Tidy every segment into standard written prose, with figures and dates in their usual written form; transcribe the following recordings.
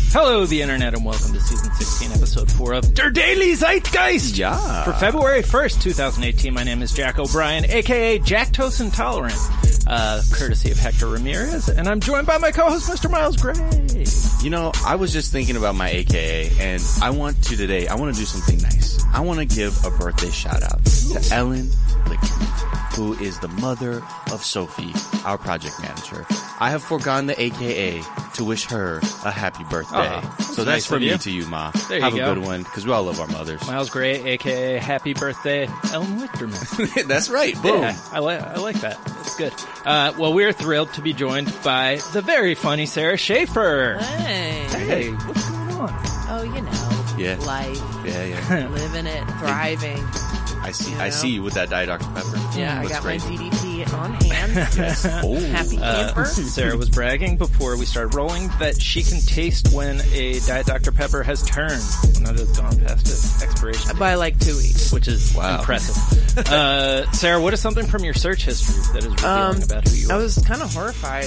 Hello, the internet, and welcome to season 16, episode 4 of Der Daily Zeitgeist. Yeah. For February 1st, 2018, my name is Jack O'Brien, aka Jacktose Intolerant, courtesy of Hector Ramirez, and I'm joined by my co-host, Mr. Miles Gray. You know, I was just thinking about my AKA, and I want to do something nice. I want to give a birthday shout out to Ellen Lichtman, who is the mother of Sophie, our project manager. I have forgone the AKA to wish her a happy birthday. So that's nice from you. me to you, Ma. There you have go. a good one, because we all love our mothers. Miles Gray, aka Happy Birthday, Ellen Lichterman. That's right. Boom. Yeah, I like that. That's good. Well, we're thrilled to be joined by the very funny Sarah Schaefer. Hey. Hey, what's going on? Oh, you know. Yeah. Life. Yeah. Living it. Thriving. I see. You know? I see you with that Diet Dr. Pepper. Yeah, I Looks got great. my DDP on hand. Yes. Oh. Happy camper. Sarah was bragging before we started rolling that she can taste when a Diet Dr. Pepper has turned, when it has gone past its expiration date, By like 2 weeks. which is Wow. impressive. Sarah, what is something from your search history that is revealing about who you I are? was kind of horrified.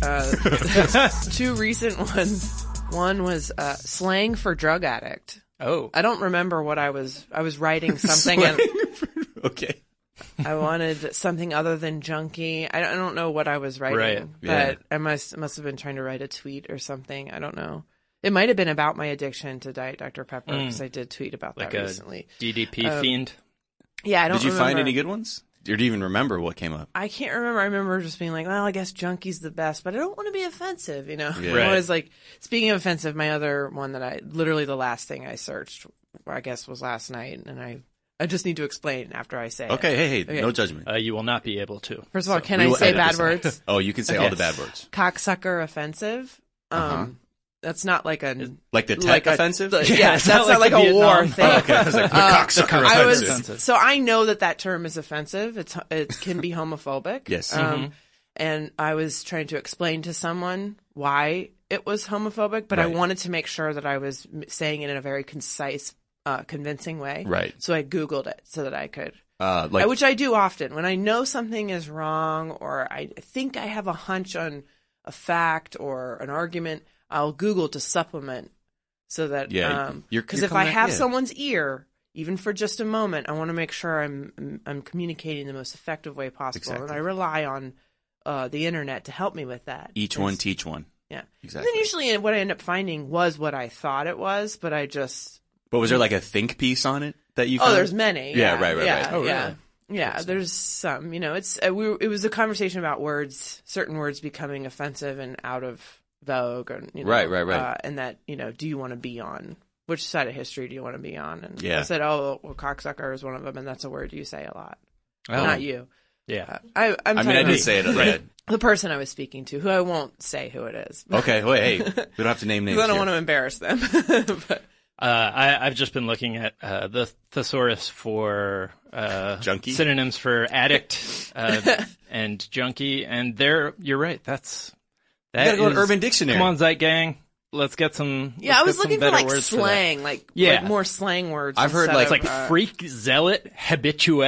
Two recent ones. One was slang for drug addict. Oh. I don't remember what I was writing something and Okay. I wanted something other than junkie. I don't know what I was writing, Right. Yeah. but I must have been trying to write a tweet or something. I don't know. It might have been about my addiction to Diet Dr. Pepper because I did tweet about Like that a recently. DDP fiend? Yeah, I don't Did you remember. find any good ones? Or do you even remember what came up? I can't remember. I remember just being like, well, I guess junkie's the best, but I don't want to be offensive, you know? Yeah. Right. I was like, speaking of offensive, my other one that literally the last thing I searched, I guess was last night, and I just need to explain after I say it. Okay, hey, Okay. no judgment. You will not be able to. First of all, can We I will say edit bad this out. words? Oh, you can say all the bad words. Cocksucker offensive. Uh-huh. That's not like a... Like the tech like a- offensive? Yeah, it's that's not not like like the a war Vietnam- thing. Oh, okay. I was like, the cocksucker I was offensive. so I know that term is offensive. It can be homophobic. Yes. And I was trying to explain to someone why it was homophobic, but I Right. wanted to make sure that I was saying it in a very concise, convincing way. Right. So I Googled it so that I could, Like, which I do often when I know something is wrong or I think I have a hunch on a fact or an argument. I'll Google to supplement so that, Yeah, you're because if I coming at- have yeah. someone's ear, even for just a moment, I want to make sure I'm communicating the most effective way possible. Exactly. And I rely on the internet to help me with that. each one teach one. Yeah. Exactly. And then usually what I end up finding was what I thought it was, but I just... But was there like a think piece on it that you Oh, found? there's many. Yeah, Yeah, right. Yeah, Oh, yeah. really? Yeah, there's some. You know, it's it was a conversation about words, certain words becoming offensive and out of vogue, and you know, Right. and that do you want to be on? Which side of history do you want to be on? And Yeah. I said, oh, well, cocksucker is one of them, and that's a word you say a lot. Oh. Not you. Yeah. I'm I mean, talking I about did say it. Yeah. the person I was speaking to, who I won't say who it is. Okay, wait, hey, we don't have to name names. Because I don't here. want to embarrass them. But, I've just been looking at the thesaurus for Junkie? synonyms for addict and junkie, and you're right. That gotta go to is- Urban Dictionary. Come on, Zeit Gang. Let's get some. yeah, I was looking for better like words for that. slang, like more slang words. I've heard, instead like- of, It's like freak, zealot, habitue,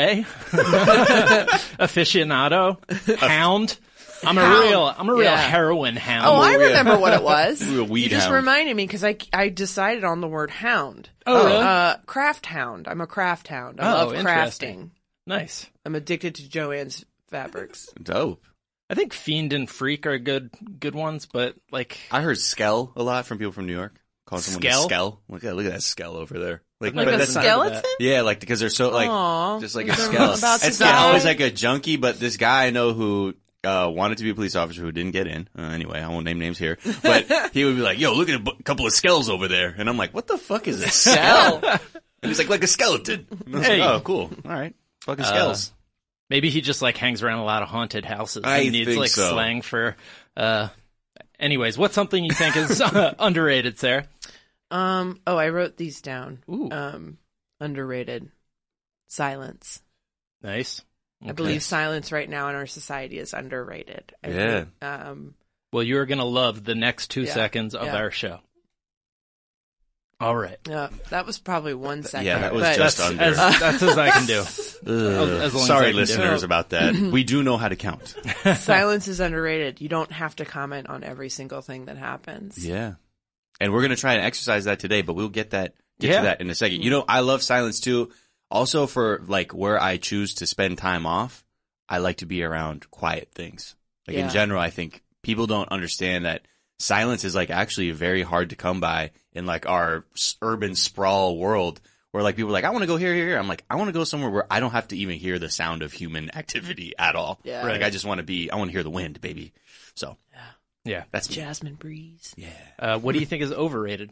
aficionado, hound. I'm a real Yeah. heroin hound. Oh, I remember what it was. Real weed You just hound. reminded me because I decided on the word hound. Oh, really? Craft hound. I'm a craft hound. I Oh, love interesting. crafting. Nice. I'm addicted to Joanne's fabrics. Dope. I think fiend and freak are good ones, but like I heard skell a lot from people from New York. Calling someone Skell? a skell. Look at that skell over there. Like, Like but Like a that's not- skeleton? Yeah, like because they're so like Aw. just like a Is there skell. about to It's not die? always like a junkie, but this guy I know who wanted to be a police officer who didn't get in. Anyway, I won't name names here, but he would be like, "Yo, look at a couple of skells over there," and I'm like, "What the fuck is a skell?" And he's like a skeleton. And I was Hey. like, "Oh, cool. All right, fucking skells." maybe he just like hangs around a lot of haunted houses. I and needs think like so. slang for. Anyways, what's something you think is underrated, Sarah? I wrote these down. Ooh. Underrated. Silence. Nice. I believe silence right now in our society is underrated. I Yeah. think, Well, you're gonna love the next 2 Yeah. seconds of Yeah. our show. All right. that was probably 1 second. Yeah, that was but just That's under. that's as I can do. As long as I Sorry, can do. listeners, about that. We do know how to count. silence is underrated. You don't have to comment on every single thing that happens. Yeah. And we're going to try and exercise that today, but we'll get to that in a second. You know, I love silence too. Also for like where I choose to spend time off, I like to be around quiet things. Like in general, I think people don't understand that silence is like actually very hard to come by in like our urban sprawl world where like people are like, I want to go here. I'm like, I want to go somewhere where I don't have to even hear the sound of human activity at all. Yeah. Like I just want to hear the wind, baby. So Yeah. that's me. Jasmine breeze. Yeah. What do you think is overrated?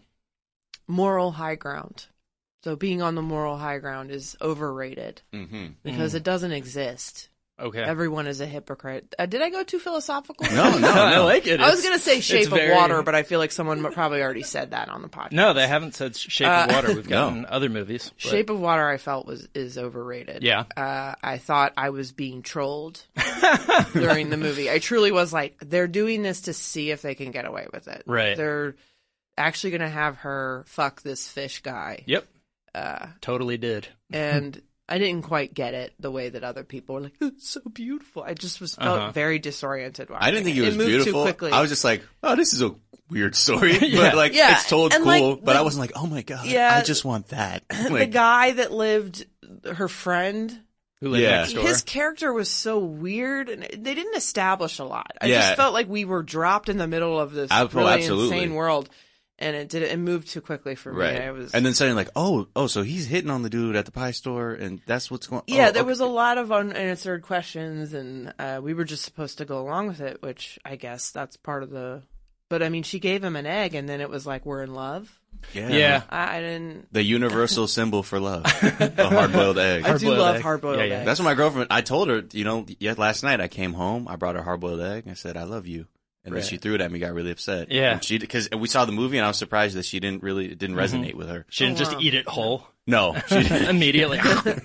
Moral high ground. So being on the moral high ground is overrated because it doesn't exist. Okay. Everyone is a hypocrite. Did I go too philosophical? No. I like it. I was going to say Shape of very- Water, but I feel like someone probably already said that on the podcast. No, they haven't said Shape of Water. We've gotten other movies. but- Shape of Water I felt is overrated. Yeah. I thought I was being trolled during the movie. I truly was like, they're doing this to see if they can get away with it. Right. They're actually going to have her fuck this fish guy. Yep. Totally did. And I didn't quite get it the way that other people were like, it's so beautiful. I just felt very disoriented watching I didn't think it was moved beautiful. too quickly. I was just like, oh, this is a weird story. Yeah. But like, Yeah. it's told And, cool. like, but I the- wasn't like, oh my God, Yeah. I just want that. the Like, guy that lived, her friend, Who lived Yeah. next door? his character was so weird, and they didn't establish a lot. I Yeah. just felt like we were dropped in the middle of this Oh, really absolutely. insane world, and it moved too quickly for me. right. It was, And then suddenly like, oh, so he's hitting on the dude at the pie store and that's what's going on. yeah, there was a lot of unanswered questions, and we were just supposed to go along with it, which I guess that's part of the. But I mean, she gave him an egg, and then it was like we're in love. Yeah. I didn't. The universal symbol for love. A hard-boiled egg. I do Hard-boiled love egg. hard-boiled Yeah, yeah. eggs. That's what my girlfriend, I told her, last night I came home, I brought her hard-boiled egg, I said, I love you. And then Right. she threw it at me, got really upset. Yeah. And because we saw the movie and I was surprised that it didn't resonate with her. She didn't just eat it whole No, she didn't. immediately.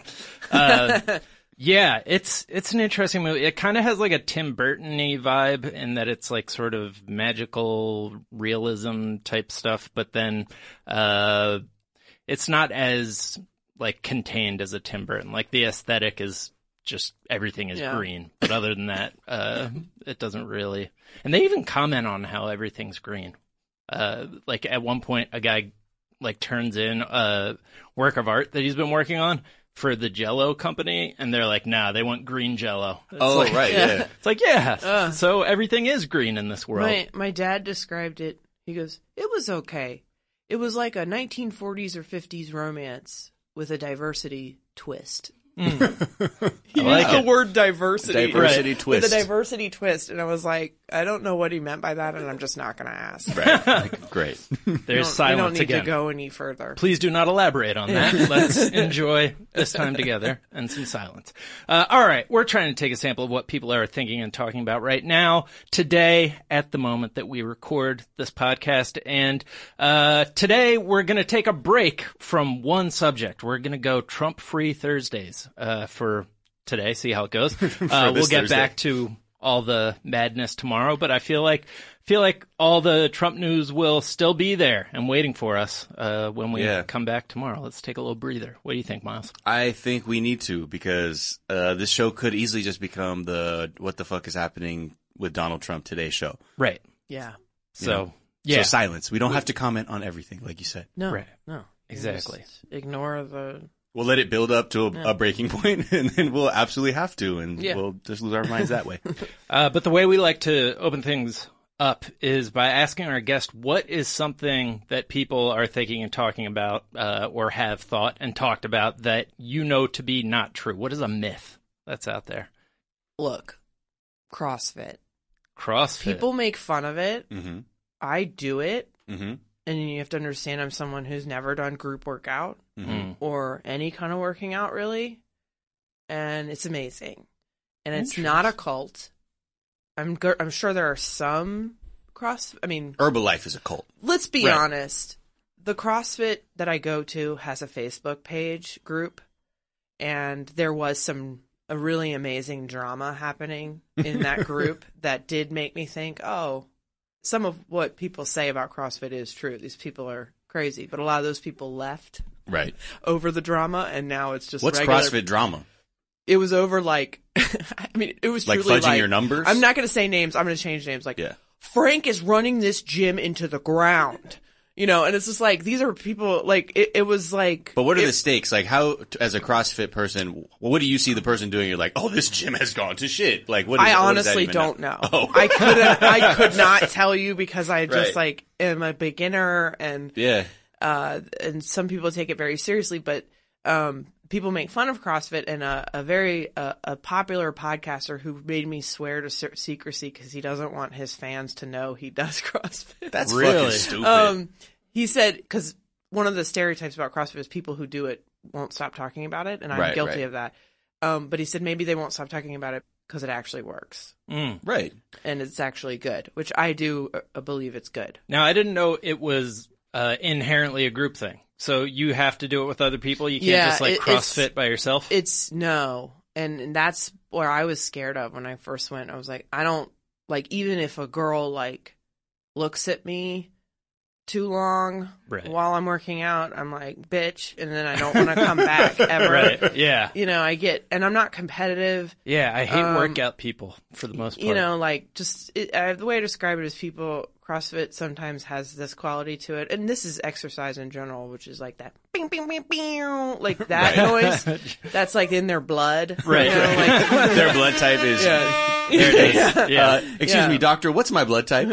Yeah, it's an interesting movie. It kind of has like a Tim Burton-y vibe in that it's like sort of magical realism type stuff, but then it's not as like contained as a Tim Burton. Like the aesthetic is just everything is green, but other than that, it doesn't really. And they even comment on how everything's green. Like at one point, a guy like turns in a work of art that he's been working on for the Jell-O company, and they're like, nah, they want green Jell-O. It's like, Right, yeah. It's like, yeah, so everything is green in this world. My dad described it. He goes, it was okay. It was like a 1940s or 50s romance with a diversity twist. He like used the it. word diversity. Diversity Right. twist. With a diversity twist. And I was like, I don't know what he meant by that, and I'm just not going to ask. Right. Like, great. There's We don't silence need again. to go any further. Please do not elaborate on that. Let's enjoy this time together and some silence. All right. We're trying to take a sample of what people are thinking and talking about right now, today, at the moment that we record this podcast. And today we're going to take a break from one subject. We're going to go Trump-free Thursdays for today, see how it goes. We'll get Thursday. back to all the madness tomorrow, but I feel like all the Trump news will still be there and waiting for us when we come back tomorrow. Let's take a little breather. What do you think, Miles? I think we need to because this show could easily just become the what the fuck is happening with Donald Trump today show. Right. Yeah. So, yeah. So silence. We don't have to comment on everything, like you said. No. Right. No. Exactly. Just ignore the. We'll let it build up to a breaking point, and then we'll absolutely have to, and we'll just lose our minds that way. But the way we like to open things up is by asking our guest what is something that people are thinking and talking about or have thought and talked about that you know to be not true. What is a myth that's out there? Look, CrossFit. CrossFit. People make fun of it. Mm-hmm. I do it. Mm-hmm. And you have to understand I'm someone who's never done group workout Mm-hmm. or any kind of working out, really. And it's amazing. And it's not a cult. I'm sure there are some Herbalife is a cult. let's be Right. honest. The CrossFit that I go to has a Facebook page group, and there was a really amazing drama happening in that group that did make me think, oh, some of what people say about CrossFit is true. These people are crazy, but a lot of those people left Right. over the drama, and now it's just What's regular. CrossFit drama? It was over like, it was Like truly fudging your numbers? I'm not going to say names. I'm going to change names. Like, Yeah. Frank is running this gym into the ground. You know, and it's just like, these are people, like, it was like... But what are the stakes? Like, how, as a CrossFit person, what do you see the person doing? You're like, oh, this gym has gone to shit. Like, what is I what honestly does that even don't know. Oh. I could not tell you because I just, Right. like, am a beginner, and some people take it very seriously, but people make fun of CrossFit, and a very popular podcaster who made me swear to secrecy because he doesn't want his fans to know he does CrossFit. That's Really? fucking stupid. He said, because one of the stereotypes about CrossFit is people who do it won't stop talking about it, and I'm guilty of that. But he said maybe they won't stop talking about it because it actually works. Right. And it's actually good, which I do believe it's good. Now, I didn't know it was inherently a group thing. So you have to do it with other people? You can't just like CrossFit by yourself? No. And that's where I was scared of when I first went. I was like, I don't, like, even if a girl, like, looks at me too long while I'm working out, I'm like, bitch, and then I don't want to come back ever. Right, yeah. You know, and I'm not competitive. Yeah, I hate workout people for the most part. You know, like, just, the way I describe it is CrossFit sometimes has this quality to it, and this is exercise in general, which is like that bing, bing, bing, bing, like that noise. That's like in their blood. Right. You know, like, Their blood type is... There it is. Yeah. Excuse me, doctor, what's my blood type?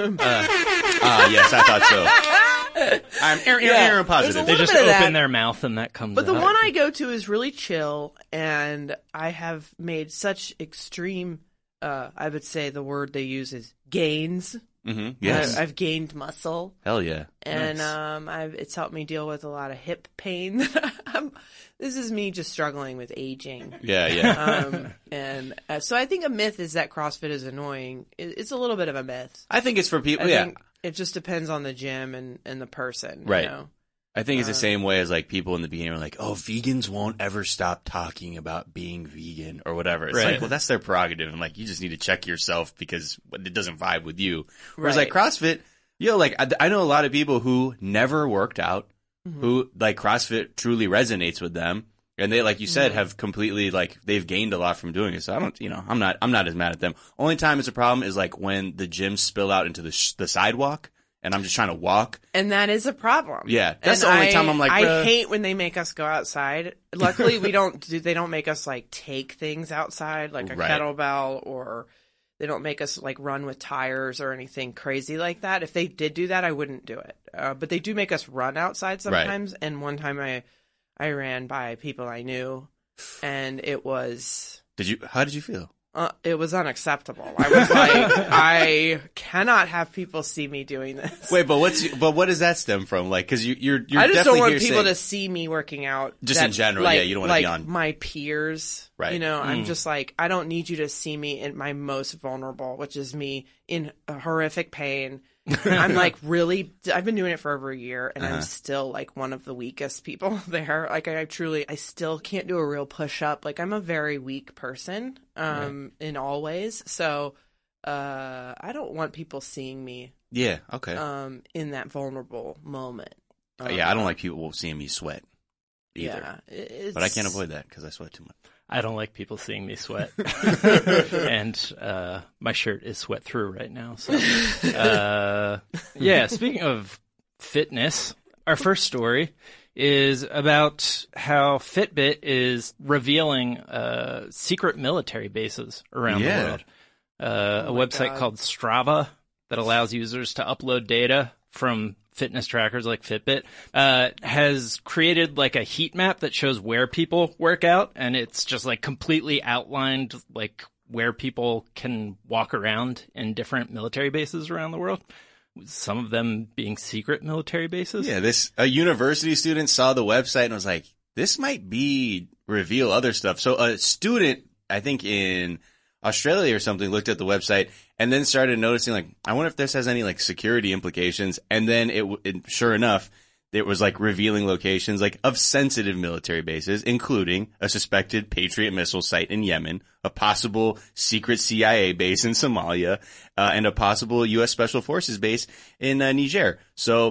Yes, I thought so. I'm Aaron positive. They just bit of open that. their mouth and that comes But the out. one I go to is really chill, and I have made such extreme, I would say the word they use is gains. Mm-hmm. Yes. I've gained muscle. Hell yeah. And Nice. it's helped me deal with a lot of hip pain. This is me just struggling with aging. Yeah. So I think a myth is that CrossFit is annoying. It's a little bit of a myth. I think it's for people, I think it just depends on the gym and the person. Right. You know? I think it's the same way as like people in the beginning are like, oh, vegans won't ever stop talking about being vegan or whatever. It's like, well, that's their prerogative. And like, you just need to check yourself because it doesn't vibe with you. Whereas like CrossFit, like I know a lot of people who never worked out, who like CrossFit truly resonates with them. And they, like you said, have completely like, they've gained a lot from doing it. So I don't, I'm not as mad at them. Only time it's a problem is like when the gyms spill out into the sidewalk. And I'm just trying to walk. And that is a problem. Yeah. That's the only time I'm like, I hate when they make us go outside. Luckily, they don't make us like take things outside, like a kettlebell, or they don't make us like run with tires or anything crazy like that. If they did do that, I wouldn't do it. But they do make us run outside sometimes. And one time I ran by people I knew, and it was... How did you feel? It was unacceptable. I was like, I cannot have people see me doing this. Wait, but what does that stem from? Like, cause you're I just don't want people saying, to see me working out. Just in general, like, you don't want to be on my peers. Right. You know, I'm just like, I don't need you to see me in my most vulnerable, which is me in a horrific pain. I'm like I've been doing it for over a year, and I'm still like one of the weakest people there. Like I still can't do a real push up. Like I'm a very weak person, in all ways. So, I don't want people seeing me. Yeah. Okay. In that vulnerable moment. I don't like people seeing me sweat either. Yeah, but I can't avoid that because I sweat too much. I don't like people seeing me sweat. And my shirt is sweat through right now. So, speaking of fitness, our first story is about how Fitbit is revealing secret military bases around the world. A website called Strava that allows users to upload data from fitness trackers like Fitbit, has created like a heat map that shows where people work out, and it's just like completely outlined like where people can walk around in different military bases around the world. Some of them being secret military bases. Yeah, a university student saw the website and was like, this might reveal other stuff. So a student, I think in Australia or something, looked at the website and then started noticing like, I wonder if this has any like security implications. And then it sure enough, it was like revealing locations like of sensitive military bases, including a suspected Patriot missile site in Yemen, a possible secret CIA base in Somalia, and a possible U.S. Special Forces base in Niger. So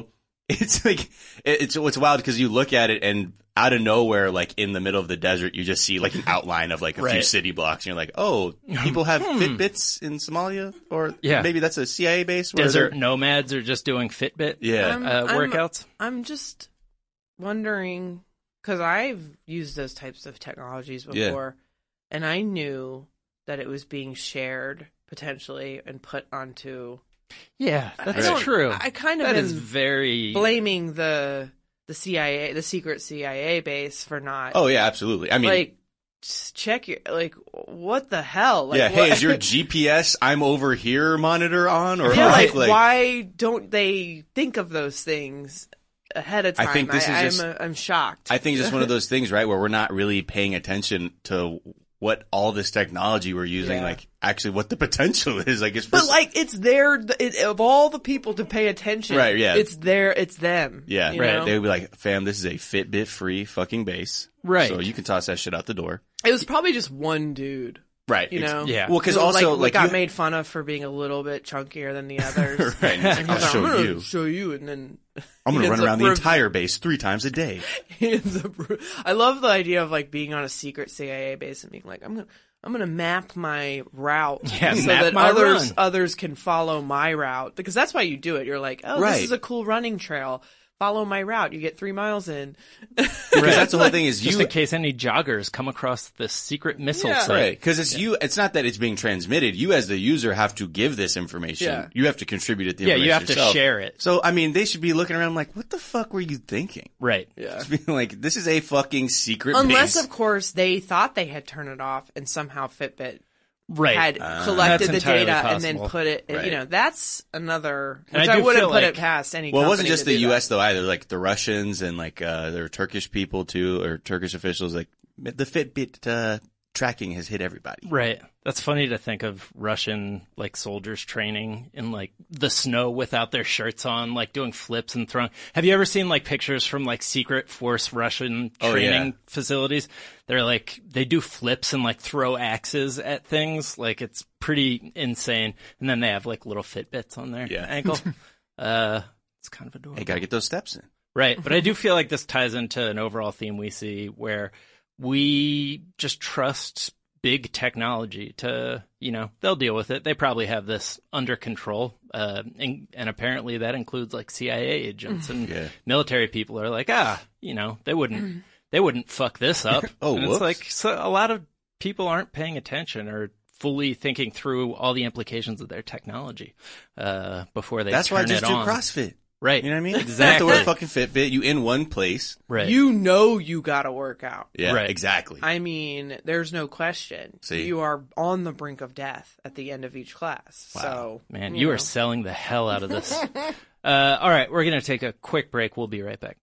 it's like, it's wild because you look at it and out of nowhere, like in the middle of the desert, you just see like an outline of like a few city blocks and you're like, oh, people have Fitbits in Somalia? Or maybe that's a CIA base? Desert nomads are just doing Fitbit workouts? I'm just wondering, because I've used those types of technologies before, and I knew that it was being shared potentially and put onto... Yeah, that's true. I kind of that am is very blaming the CIA, the secret CIA base for not. Oh yeah, absolutely. I mean, like, just check your, like, what the hell? Like, hey, is your GPS I'm over here monitor on? Or like, why don't they think of those things ahead of time? I think this is I'm shocked. I think it's just one of those things, right, where we're not really paying attention to what all this technology we're using, like actually what the potential is. Like, but like it's there of all the people to pay attention. Right. Yeah. It's them. Yeah. Right. Know? They would be like, fam, this is a Fitbit free fucking base. Right. So you can toss that shit out the door. It was probably just one dude. Right. You know? Yeah. Well, because also like got made fun of for being a little bit chunkier than the others. Right. And I'll show you. And then I'm going to run around the entire base 3 times a day. I love the idea of like being on a secret CIA base and being like, I'm gonna map my route so that others can follow my route, because that's why you do it. You're like, oh, this is a cool running trail. Follow my route. You get 3 miles in. Because that's the whole thing is just in case any joggers come across this secret missile site. Right. Because it's not that it's being transmitted. You as the user have to give this information. Yeah. You have to contribute it. You have yourself. To share it. So, I mean, they should be looking around like, what the fuck were you thinking? Right. Yeah. Just being like, this is a fucking secret Unless, base. of course, they thought they had turned it off and somehow Fitbit had collected the data and then put it, that's another, which I wouldn't put it past any company. Well, it wasn't just the U.S. though either, like the Russians and like, there were Turkish people too, or Turkish officials, like the Fitbit, tracking has hit everybody. Right. That's funny to think of Russian like soldiers training in like the snow without their shirts on, like doing flips and throwing. Have you ever seen like pictures from like secret force Russian training facilities? They're like, they do flips and like throw axes at things. Like it's pretty insane. And then they have like little Fitbits on their ankle. It's kind of adorable. Hey, gotta get those steps in. Right. But I do feel like this ties into an overall theme we see where we just trust big technology to, they'll deal with it. They probably have this under control. And apparently that includes like CIA agents and military people are like, they wouldn't fuck this up. And it's like, so a lot of people aren't paying attention or fully thinking through all the implications of their technology, before they turn it on. That's why I just do CrossFit. Right. You know what I mean? Exactly. You have to wear a fucking Fitbit. You in one place. Right. You gotta work out. Yeah, right. Exactly. I mean, there's no question. See? You are on the brink of death at the end of each class. Wow. So, man, you are selling the hell out of this. All right, we're going to take a quick break. We'll be right back.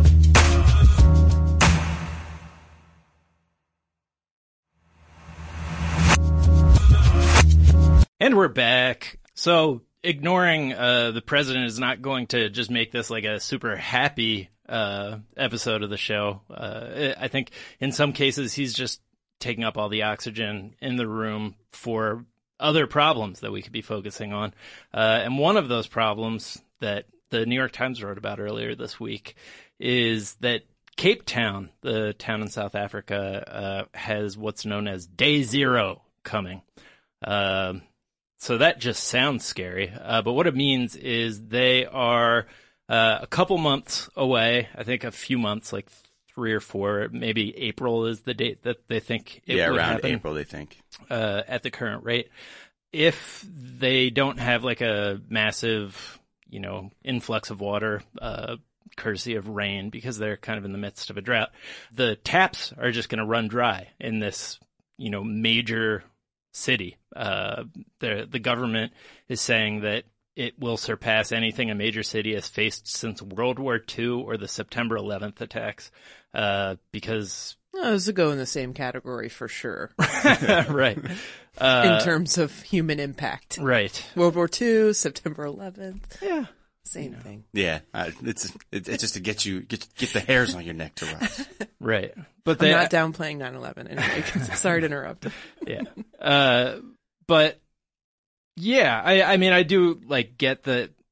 And we're back. So, ignoring the president is not going to just make this like a super happy episode of the show. I think in some cases he's just taking up all the oxygen in the room for other problems that we could be focusing on. And one of those problems that the New York Times wrote about earlier this week is that Cape Town, the town in South Africa, has what's known as Day Zero coming. So that just sounds scary. But what it means is they are a couple months away. I think a few months, like 3 or 4. Maybe April is the date that they think it would around happen, April, they think. At the current rate. If they don't have like a massive, influx of water, courtesy of rain, because they're kind of in the midst of a drought, the taps are just going to run dry in this, major city. The government is saying that it will surpass anything a major city has faced since World War II or the September 11th attacks, because... Those would go in the same category for sure. Right. In terms of human impact. Right. World War II, September 11th. Yeah. Same thing. Yeah. It's just to get the hairs on your neck to rise. Right. But I'm not downplaying 9/11 anyway. Sorry to interrupt. Yeah. But yeah, I mean, I do like get that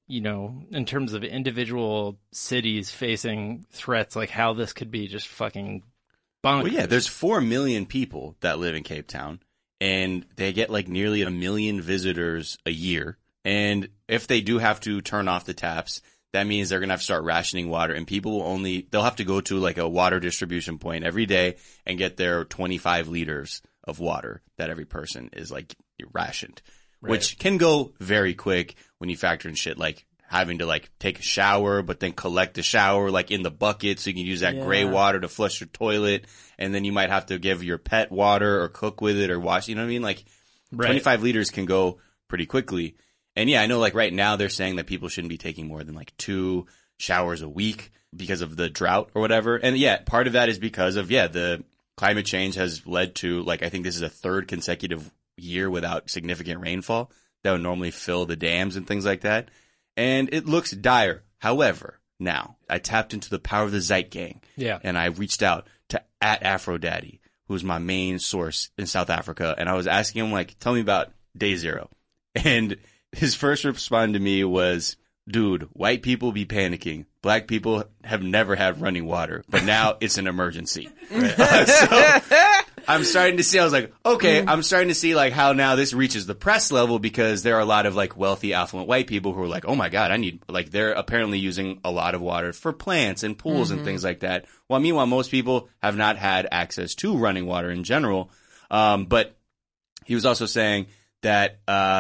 in terms of individual cities facing threats, like how this could be just fucking bonkers. Well, yeah, there's 4 million people that live in Cape Town, and they get like nearly 1 million visitors a year. And if they do have to turn off the taps, that means they're going to have to start rationing water, and people they'll have to go to like a water distribution point every day and get their 25 liters of water that every person is like rationed, right. Which can go very quick when you factor in shit like having to like take a shower, but then collect the shower like in the bucket so you can use that gray water to flush your toilet. And then you might have to give your pet water or cook with it or wash, you know what I mean? Like 25 liters can go pretty quickly. And yeah, I know like right now they're saying that people shouldn't be taking more than like 2 showers a week because of the drought or whatever. And yeah, part of that is because of, the climate change has led to like, I think this is a 3rd consecutive year without significant rainfall that would normally fill the dams and things like that. And it looks dire. However, now I tapped into the power of the Zeit Gang. Yeah. And I reached out to @Aphrodaddy, who's my main source in South Africa. And I was asking him like, tell me about day 0. And his first response to me was, dude, white people be panicking. Black people have never had running water, but now it's an emergency. So I'm starting to see, I was like, okay, I'm starting to see like how now this reaches the press level because there are a lot of like wealthy, affluent white people who are like, oh my God, they're apparently using a lot of water for plants and pools and things like that. Well, meanwhile, most people have not had access to running water in general. But he was also saying that,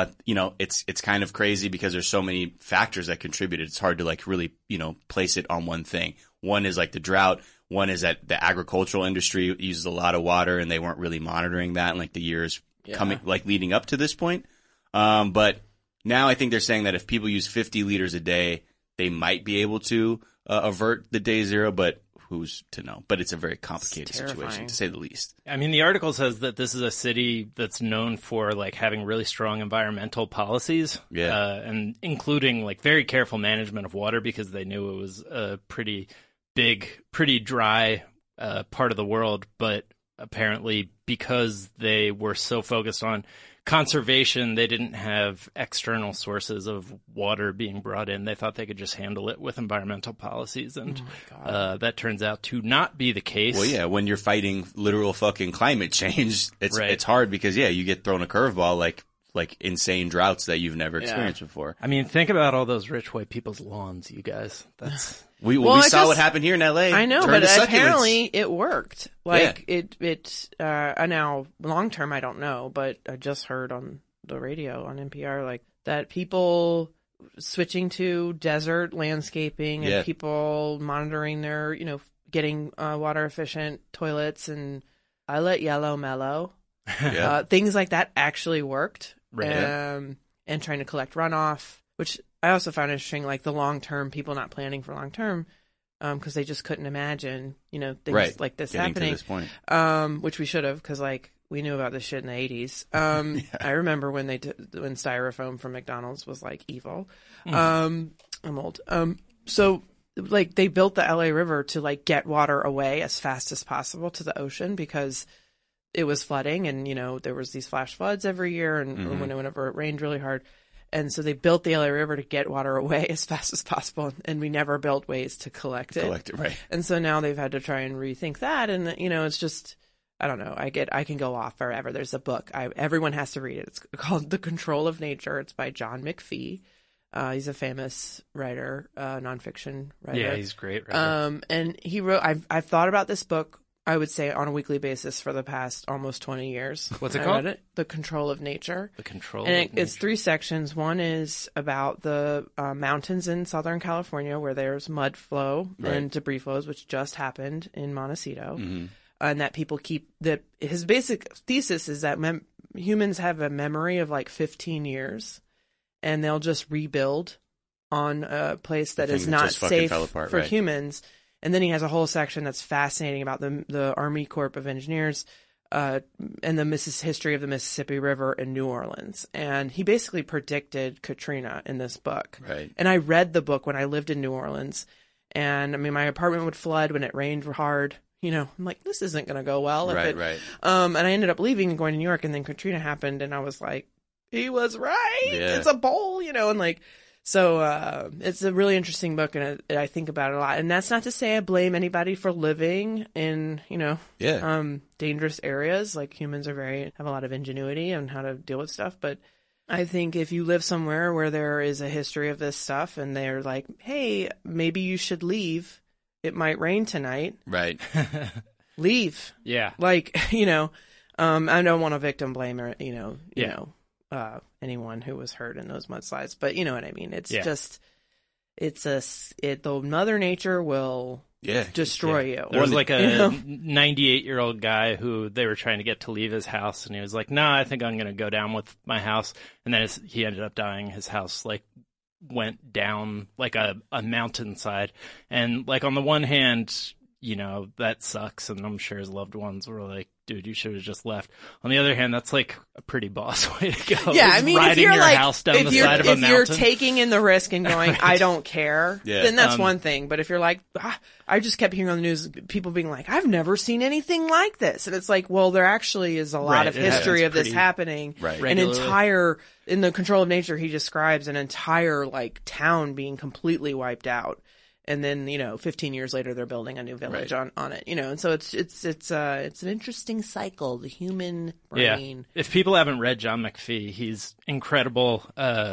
it's kind of crazy because there's so many factors that contributed. It's hard to like really, place it on one thing. One is like the drought. One is that the agricultural industry uses a lot of water and they weren't really monitoring that in like the years coming, like leading up to this point. But now I think they're saying that if people use 50 liters a day, they might be able to avert the day 0, but who's to know? But it's a very complicated situation, to say the least. I mean, the article says that this is a city that's known for like having really strong environmental policies, and including like very careful management of water because they knew it was a pretty big, pretty dry part of the world. But apparently, because they were so focused on conservation, they didn't have external sources of water being brought in. They thought they could just handle it with environmental policies, and that turns out to not be the case. Well, yeah, when you're fighting literal fucking climate change, it's hard because you get thrown a curveball like insane droughts that you've never experienced before. I mean, think about all those rich white people's lawns, you guys. That's we saw what happened here in LA. I know, but apparently it worked. Like now long term, I don't know, but I just heard on the radio on NPR like that people switching to desert landscaping and people monitoring their, getting water efficient toilets and I let yellow mellow. Things like that actually worked. Right. And trying to collect runoff, which I also found interesting, like the long-term people not planning for long-term because they just couldn't imagine, things like this getting happening. To this point. Which we should have because, like, we knew about this shit in the 80s. I remember when when styrofoam from McDonald's was, like, evil. I'm old. So, like, they built the LA River to, like, get water away as fast as possible to the ocean because it was flooding and, there was these flash floods every year and whenever it rained really hard. And so they built the LA River to get water away as fast as possible. And we never built ways to collect it. Right. And so now they've had to try and rethink that. And, it's just, I don't know. I can go off forever. There's a book. Everyone has to read it. It's called The Control of Nature. It's by John McPhee. He's a famous writer, nonfiction writer. Yeah, he's a great writer. And he wrote, I've thought about this book, I would say, on a weekly basis for the past almost 20 years. What's it called? The Control of Nature. The Control of Nature. It's 3 sections. One is about the mountains in Southern California where there's mud flow and debris flows, which just happened in Montecito. And that people his basic thesis is that humans have a memory of like 15 years and they'll just rebuild on a place that is not safe for humans. And then he has a whole section that's fascinating about the Army Corps of Engineers and the history of the Mississippi River in New Orleans. And he basically predicted Katrina in this book. Right. And I read the book when I lived in New Orleans. And, I mean, my apartment would flood when it rained hard. I'm like, this isn't going to go well. Right. And I ended up leaving and going to New York. And then Katrina happened. And I was like, he was right. Yeah. It's a bowl, and like... So it's a really interesting book, and I think about it a lot. And that's not to say I blame anybody for living in, dangerous areas. Like, humans have a lot of ingenuity on how to deal with stuff. But I think if you live somewhere where there is a history of this stuff, and they're like, hey, maybe you should leave. It might rain tonight. Right. Leave. Yeah. Like, I don't want to victim blame or, anyone who was hurt in those mudslides, but you know what I mean? It's just, the Mother Nature will destroy you. There was like a 98-year-old guy who they were trying to get to leave his house, and he was like, I think I'm going to go down with my house. And then he ended up dying. His house went down like a mountainside. And like, on the one hand, that sucks, and I'm sure his loved ones were like, dude, you should have just left. On the other hand, that's like a pretty boss way to go. Yeah, I mean, riding if you're your house down the side of a mountain. If you're taking in the risk and going, I don't care, then that's one thing. But if you're like, I just kept hearing on the news people being like, I've never seen anything like this. And it's like, well, there actually is a lot of history of this happening. Right. An entire, in The Control of Nature, he describes an entire town being completely wiped out. And then, 15 years later, they're building a new village on it, and so it's an interesting cycle, the human brain. Yeah. If people haven't read John McPhee, he's incredible.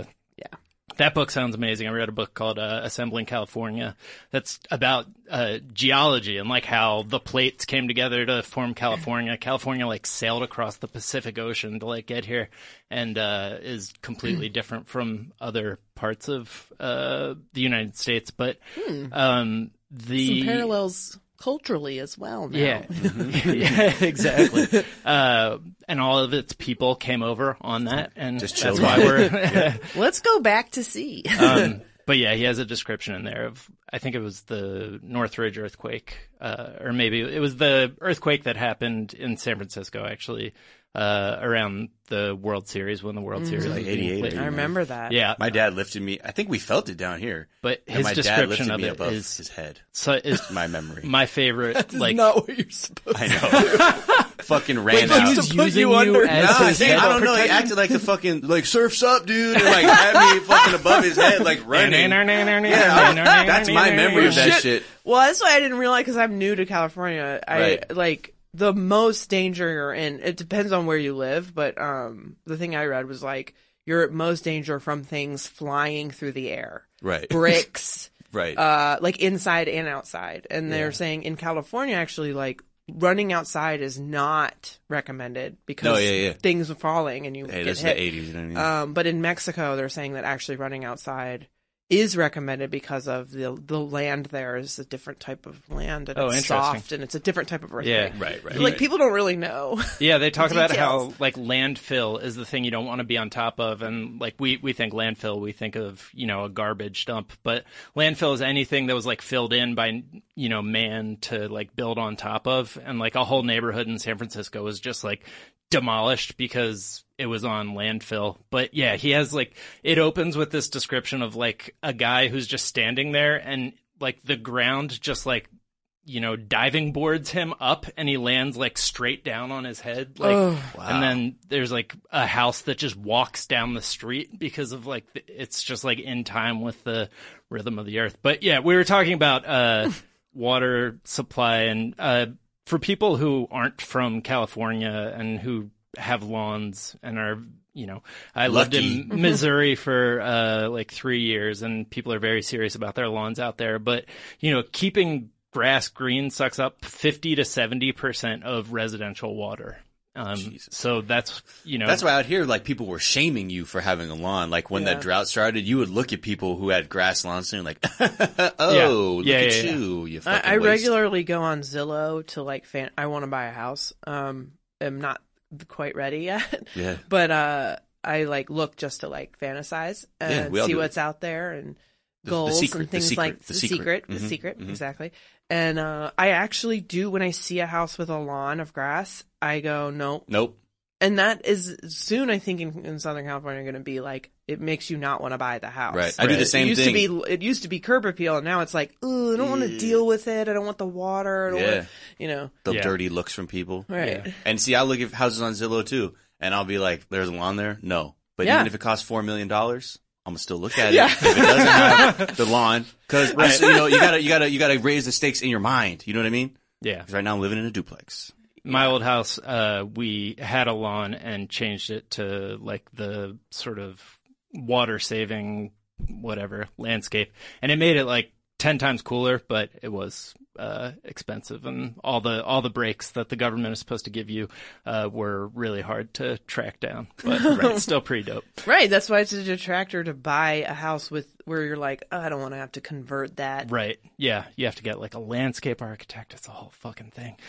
That book sounds amazing. I read a book called Assembling California that's about geology and how the plates came together to form California. California sailed across the Pacific Ocean to get here, and is completely different from other parts of the United States. But some parallels culturally as well now. Yeah. Yeah, exactly. And all of its people came over on that, and just that's why we're let's go back to sea. But yeah, he has a description in there of, I think it was the Northridge earthquake, or maybe it was the earthquake that happened in San Francisco, actually, around the World Series, when the World Series was being 88. played. I remember that. Yeah. My dad lifted me. I think we felt it down here. But and his my dad description lifted of me it above is his head. So is My memory. my favorite. That's not what you're supposed to I know. Fucking ran Like, out. he was using you as Nah, his dude, head I don't know. He protection? acted like the fucking surfs up, dude, and had me fucking above his head, running. That's my memory of that shit. Well, that's why I didn't realize, because I'm new to California. Right. The most danger you're in, it depends on where you live, but the thing I read was you're at most danger from things flying through the air. Right. Bricks. Right. Inside and outside. And they're saying in California, actually, running outside is not recommended because things are falling and you get this hit. is the 80s, you know what I mean? But in Mexico, they're saying that actually running outside is recommended because of the land there is a different type of land, and it's soft, and it's a different type of earthquake. Yeah, right. People don't really know. Yeah, they talk about how details. landfill is the thing you don't want to be on top of, and we think landfill, we think of a garbage dump, but landfill is anything that was filled in by man to build on top of, and a whole neighborhood in San Francisco was just demolished because it was on landfill. But yeah, he has it opens with this description of a guy who's just standing there, and the ground just diving boards him up, and he lands straight down on his head. Wow. And then there's a house that just walks down the street because of it's just in time with the rhythm of the earth. But yeah, we were talking about water supply, and for people who aren't from California and who have lawns and are, I lived in Missouri for 3 years, and people are very serious about their lawns out there. But, keeping grass green sucks up 50 to 70% of residential water. So that's, That's why out here, people were shaming you for having a lawn. When that drought started, you would look at people who had grass lawns and look at you, you fucking I waste. regularly go on Zillow to I want to buy a house. I'm not quite ready yet. Yeah. But I look just to fantasize and see what's out there and goals and things the secret, exactly. And I actually do, when I see a house with a lawn of grass, I go, nope. And that is soon, I think, in Southern California, going to be it makes you not want to buy the house. Right. I do the same thing. It used to be curb appeal, and now it's I don't want to deal with it. I don't want the water. I don't want, The dirty looks from people. Right. Yeah. And see, I look at houses on Zillow too, and I'll be like, there's a lawn there? No. But even if it costs $4 million, I'm gonna still look at it if it doesn't have the lawn, because you gotta raise the stakes in your mind. You know what I mean? Yeah. 'Cause right now I'm living in a duplex. My old house, we had a lawn and changed it to like the sort of water saving whatever landscape, and it made it like 10 times cooler, but it was expensive, and all the breaks that the government is supposed to give you were really hard to track down, but it's still pretty dope. Right, that's why it's a detractor to buy a house where you're like, oh, I don't want to have to convert that. Right, yeah, you have to get like a landscape architect. It's a whole fucking thing.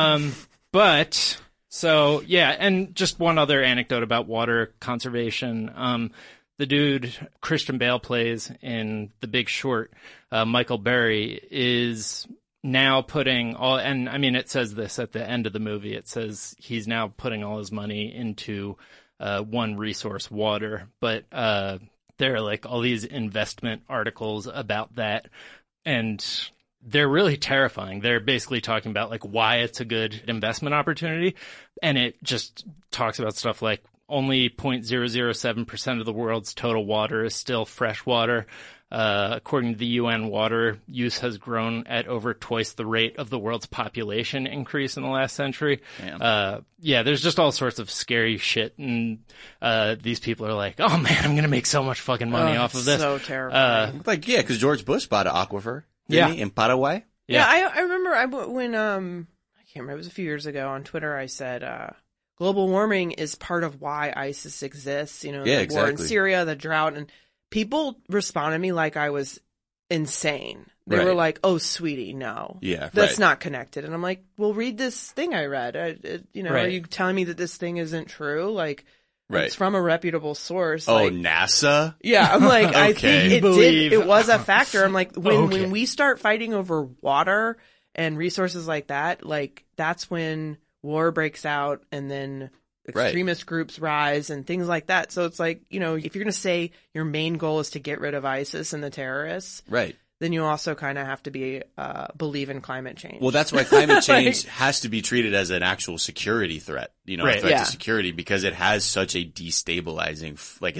But so yeah, and just one other anecdote about water conservation. The dude Christian Bale plays in The Big Short, Michael Berry, is now putting all, and I mean, it says this at the end of the movie, it says he's now putting all his money into one resource, water. But there are like all these investment articles about that, and they're really terrifying. They're basically talking about like why it's a good investment opportunity, and it just talks about stuff like only 0.007% of the world's total water is still fresh water. According to the UN, water use has grown at over twice the rate of the world's population increase in the last century. There's just all sorts of scary shit, and these people are like, oh man, I'm going to make so much fucking money off of this. So terrifying. Because George Bush bought an aquifer, didn't he, in Paraguay? Yeah, I remember when, I can't remember, it was a few years ago on Twitter, I said, global warming is part of why ISIS exists, the war in Syria, the drought, and people responded to me like I was insane. They were like, oh, sweetie, no. Yeah, that's not connected. And I'm like, well, read this thing I read. Are you telling me that this thing isn't true? Like, it's from a reputable source. Oh, like, NASA? Yeah, I'm like, okay. I think it was a factor. I'm like, when we start fighting over water and resources like that, like, that's when war breaks out, and then extremist groups rise and things like that. So it's like, if you're going to say your main goal is to get rid of ISIS and the terrorists, then you also kind of have to believe in climate change. Well, that's why climate change has to be treated as an actual security threat, a threat to security, because it has such a destabilizing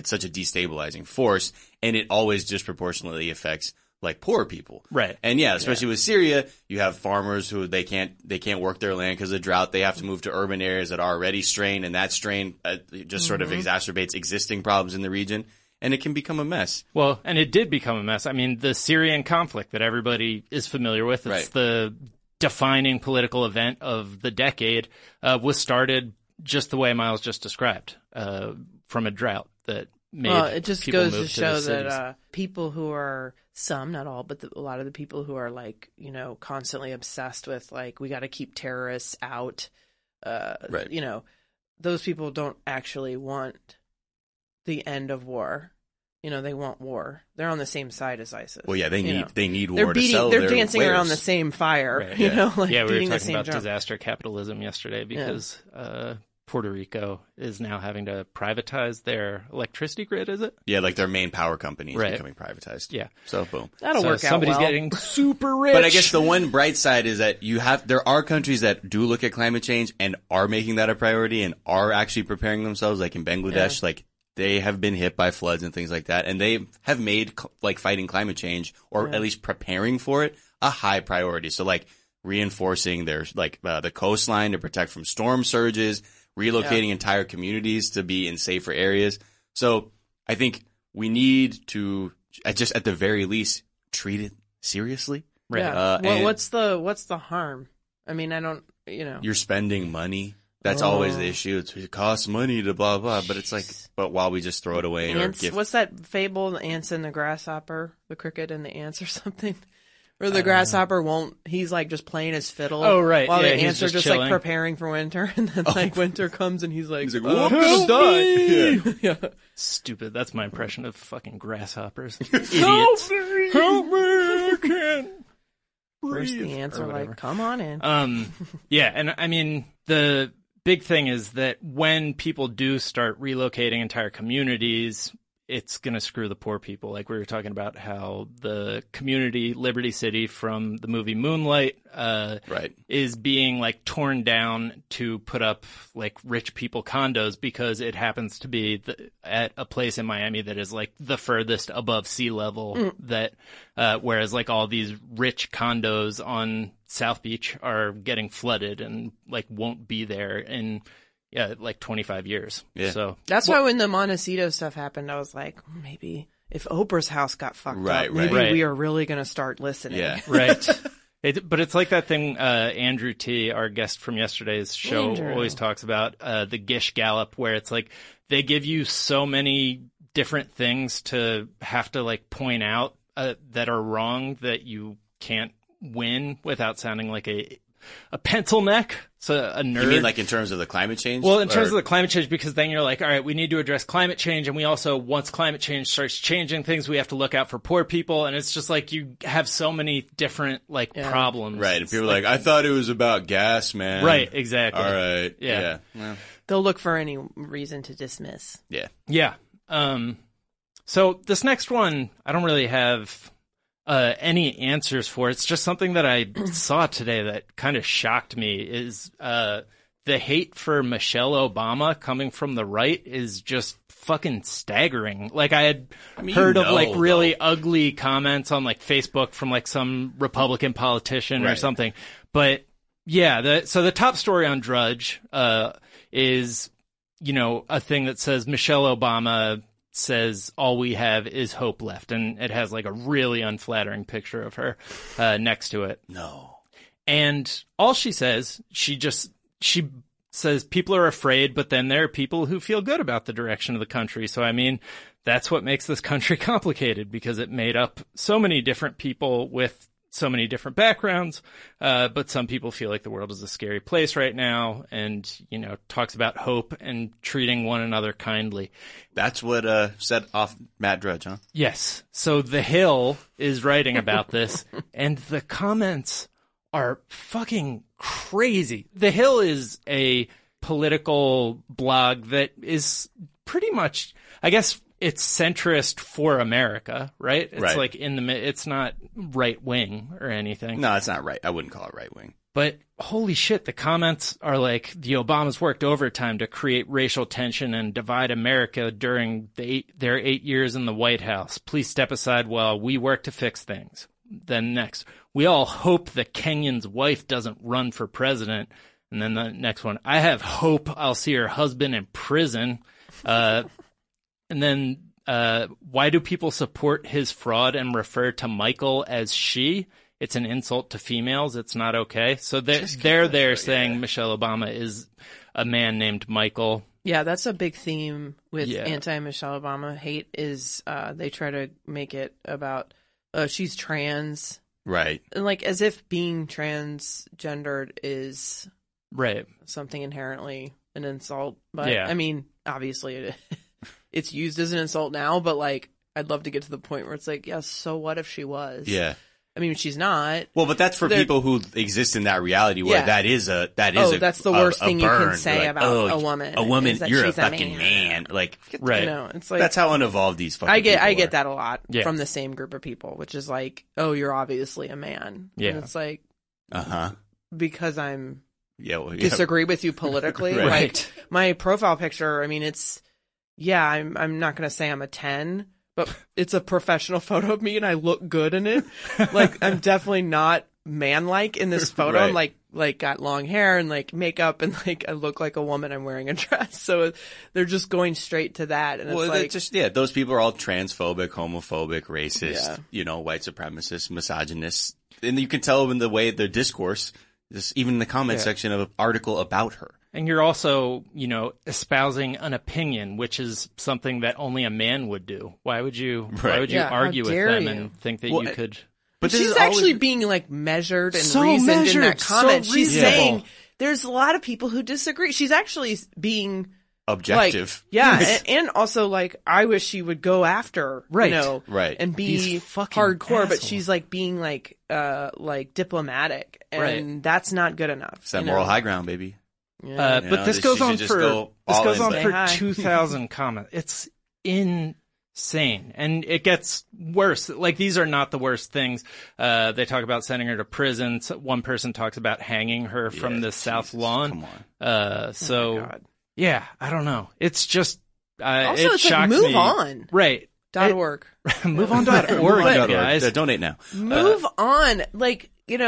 force, and it always disproportionately affects like poor people. Right. And especially with Syria, you have farmers who they can't work their land because of drought. They have to move to urban areas that are already strained, and that strain just sort of exacerbates existing problems in the region, and it can become a mess. Well, and it did become a mess. I mean, the Syrian conflict that everybody is familiar with, it's the defining political event of the decade, was started just the way Miles just described, from a drought that made it just people goes move to show the that people who are, some, not all, but a lot of the people who are like, constantly obsessed with like, we got to keep terrorists out, those people don't actually want the end of war. They want war. They're on the same side as ISIS. Well, yeah, they need war to sell They're their dancing wares. around the same fire. Right, we were beating the talking same about drum. disaster capitalism yesterday because Puerto Rico is now having to privatize their electricity grid, is it? Yeah, like their main power company is becoming privatized. Yeah. So, boom. That'll work out somebody's well. getting super rich. But I guess the one bright side is that there are countries that do look at climate change and are making that a priority and are actually preparing themselves, like in Bangladesh, like they have been hit by floods and things like that, and they have made like fighting climate change, or at least preparing for it, a high priority. So like reinforcing their the coastline to protect from storm surges, relocating entire communities to be in safer areas. So I think we need to just at the very least treat it seriously. Right. Yeah. What's the harm? I mean, I don't, You're spending money. That's always the issue. It costs money to blah, blah, but it's like, but while we just throw it away ants, what's that fable, the ants and the grasshopper, the cricket and the ants or something? Or the grasshopper won't, he's like just playing his fiddle. Oh, right. While the he's ants are just chilling. like preparing for winter. And then like winter comes and he's like whoop, I'm gonna die. Yeah. Stupid. That's my impression of fucking grasshoppers. Help Idiots. me! Help me! I can't First breathe. the ants Or are whatever. like, come on in. Yeah, and I mean, the big thing is that when people do start relocating entire communities, it's going to screw the poor people. Like we were talking about how the community, Liberty City from the movie Moonlight, Right. is being like torn down to put up like rich people condos because it happens to be at a place in Miami that is like the furthest above sea level that, whereas like all these rich condos on South Beach are getting flooded and like won't be there in like 25 years. Yeah. So That's why when the Montecito stuff happened, I was like, maybe if Oprah's house got fucked Right, up, right. maybe Right. we are really going to start listening. Yeah. right. But it's like that thing Andrew T., our guest from yesterday's show, Andrew. always talks about, the Gish Gallop, where it's like they give you so many different things to have to like point out that are wrong that you can't win without sounding like a pencil neck, so a nerd. You mean like in terms of the climate change? Well, in terms of the climate change, because then you're like, all right, we need to address climate change, and we also, once climate change starts changing things, we have to look out for poor people, and it's just like you have so many different like problems. Right, and people are like, I thought it was about gas, man. Right, exactly. All right. Yeah. Well, They'll look for any reason to dismiss. yeah. Yeah. So this next one, I don't really have any answers for. It's just something that I saw today that kind of shocked me is the hate for Michelle Obama coming from the right is just fucking staggering. Like I had heard of like really ugly comments on like Facebook from like some Republican politician or something. But yeah, so the top story on Drudge is, you know, a thing that says Michelle Obama says all we have is hope left, and it has like a really unflattering picture of her next to it. No. And all she says, she says people are afraid, but then there are people who feel good about the direction of the country. So I mean, that's what makes this country complicated, because it made up so many different people with so many different backgrounds, but some people feel like the world is a scary place right now, and, you know, talks about hope and treating one another kindly. That's what set off Matt Drudge, huh? Yes. So The Hill is writing about this, and the comments are fucking crazy. The Hill is a political blog that is pretty much, I guess, it's centrist for America, right? It's Right. like it's not right wing or anything. No, it's not right. I wouldn't call it right wing. But holy shit, the comments are like, the Obamas worked overtime to create racial tension and divide America during their 8 years in the White House. Please step aside while we work to fix things. Then next, we all hope that Kenyon's wife doesn't run for president. And then the next one, I have hope I'll see her husband in prison. And then, why do people support his fraud and refer to Michael as she? It's an insult to females. It's not okay. So they're saying Michelle Obama is a man named Michael. Yeah, that's a big theme with Yeah. anti-Michelle Obama hate is they try to make it about she's trans. Right. And like as if being transgendered is Right. something inherently an insult. But Yeah. I mean, obviously it's used as an insult now, but like I'd love to get to the point where it's like, yeah, so what if she was? Yeah. I mean, she's not. Well, but that's for people who exist in that reality where Yeah. that's the worst thing you can burn. say Like, about a woman. A woman, is that you're a she's fucking man. Like, Right. You know, it's like that's how unevolved these fucking I get people are. that a lot Yeah. from the same group of people, which is like, oh, you're obviously a man. Yeah. And it's like Uh-huh. because I'm Yeah, well, yeah. disagree with you politically. Right. Like my profile picture, I mean, I'm not gonna say I'm a 10, but it's a professional photo of me and I look good in it. Like I'm definitely not man-like in this photo. Right. I'm like got long hair and like makeup and like I look like a woman. I'm wearing a dress. So they're just going straight to that. And Well, it's like, those people are all transphobic, homophobic, racist, Yeah. White supremacists, misogynists. And you can tell in the way their discourse, even in the comment section of an article about her. And you're also, espousing an opinion, which is something that only a man would do. Why would you Yeah, how argue with dare them you. and think that Well, you could? But this she's is actually always- being like measured and So reasoned in measured, that comment. so She's reasonable. saying there's a lot of people who disagree. She's actually being objective. like, yeah, and also like I wish she would go after, Right. Right. and be These fucking hardcore, but assholes. she's like being like diplomatic, and Right. that's not good enough. It's that you moral know? high ground, baby. Yeah. But this she goes should on just for go all in, but- Say hi. 2,000 comments. It's insane. insane. And it gets worse. Like, these are not the worst things. They talk about sending her to prison. So one person talks about hanging her from the south lawn. Come on. Oh my God. Yeah, I don't know. It's just, Also, it it's shocks like move me. on. Right. .org. MoveOn.org, guys. Donate now. Move on. Like,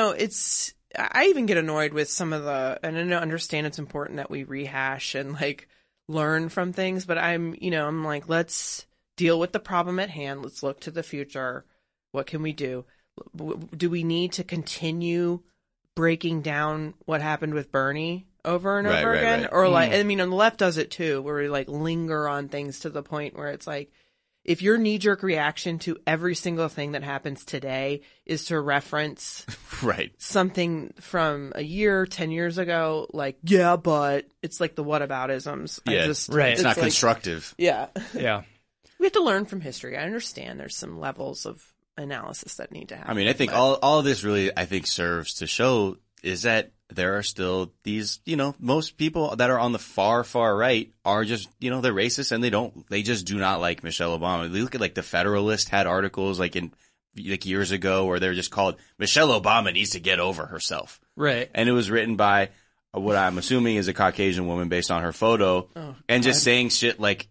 I even get annoyed with some of and I understand it's important that we rehash and like learn from things, but I'm like, let's deal with the problem at hand. Let's look to the future. What can we do? Do we need to continue breaking down what happened with Bernie over and over again? Right. Or like, and the left does it too, where we like linger on things to the point where it's like, if your knee-jerk reaction to every single thing that happens today is to reference Right. something from a year, 10 years ago, like, yeah, but it's like the whataboutisms. Yeah. Right. It's not like, constructive. Yeah. Yeah. We have to learn from history. I understand there's some levels of analysis that need to happen. I mean, I think all of this really, I think, serves to show is that there are still these, most people that are on the far, far right are just, they're racist and they just do not like Michelle Obama. They look at like the Federalist had articles like years ago where they're just called Michelle Obama needs to get over herself. Right. And it was written by what I'm assuming is a Caucasian woman based on her photo and just saying shit like,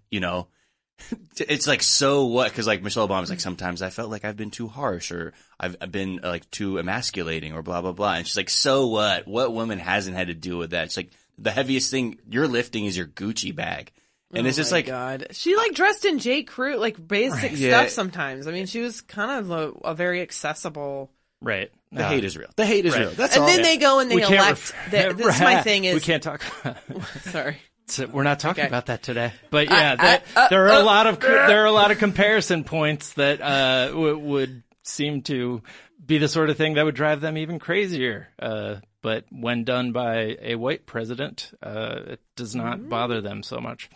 it's like, so what? Because like Michelle Obama's like, sometimes I felt like I've been too harsh or I've been like too emasculating or blah, blah, blah. And she's like, so what? What woman hasn't had to deal with that? It's like the heaviest thing you're lifting is your Gucci bag. And it's just like, God. She like dressed in J. Crew, like basic stuff sometimes. I mean, she was kind of a very accessible. Right. the hate is real. The hate is real. That's all. And then they go and they We can't elect. This is my thing is. we can't talk. Sorry. So we're not talking Okay. about that today, but yeah, there are a lot of comparison points that would seem to be the sort of thing that would drive them even crazier. But when done by a white president, it does not bother them so much.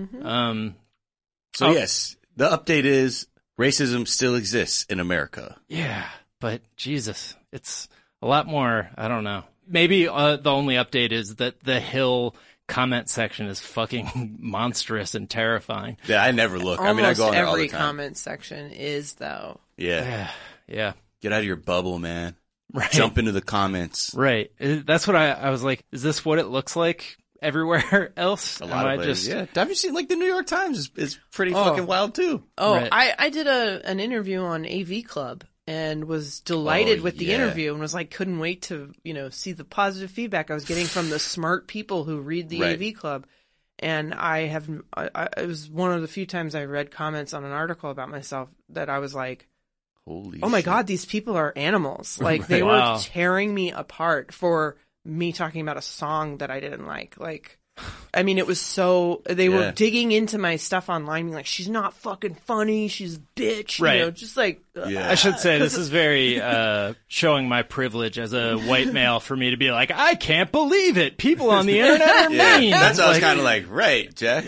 So yes, the update is racism still exists in America. Yeah, but Jesus, it's a lot more. I don't know. Maybe the only update is that the Hill comment section is fucking monstrous and terrifying. Yeah, I never look. Almost I mean, I go on there all every the time. comment section is though. Yeah. Yeah. Get out of your bubble, man. Right. Jump into the comments. Right. That's what I was like, is this what it looks like everywhere else? A lot of places. Yeah. Have you seen, like, the New York Times is pretty fucking wild, too. Oh, Right. I did an interview on AV Club and was delighted with the interview and was like, couldn't wait to, see the positive feedback I was getting from the smart people who read the Right. AV Club. And it was one of the few times I read comments on an article about myself that I was like, Holy oh my shit. God, these people are animals. Like they Wow. were tearing me apart for me talking about a song that I didn't like. Like, I mean, it was so, they were digging into my stuff online, being like, she's not fucking funny. She's a bitch. Right. Just like, Yeah. I should say this is very showing my privilege as a white male for me to be like, I can't believe it. People on the internet are mean. That's what I was Like, kind of like, right, Jack.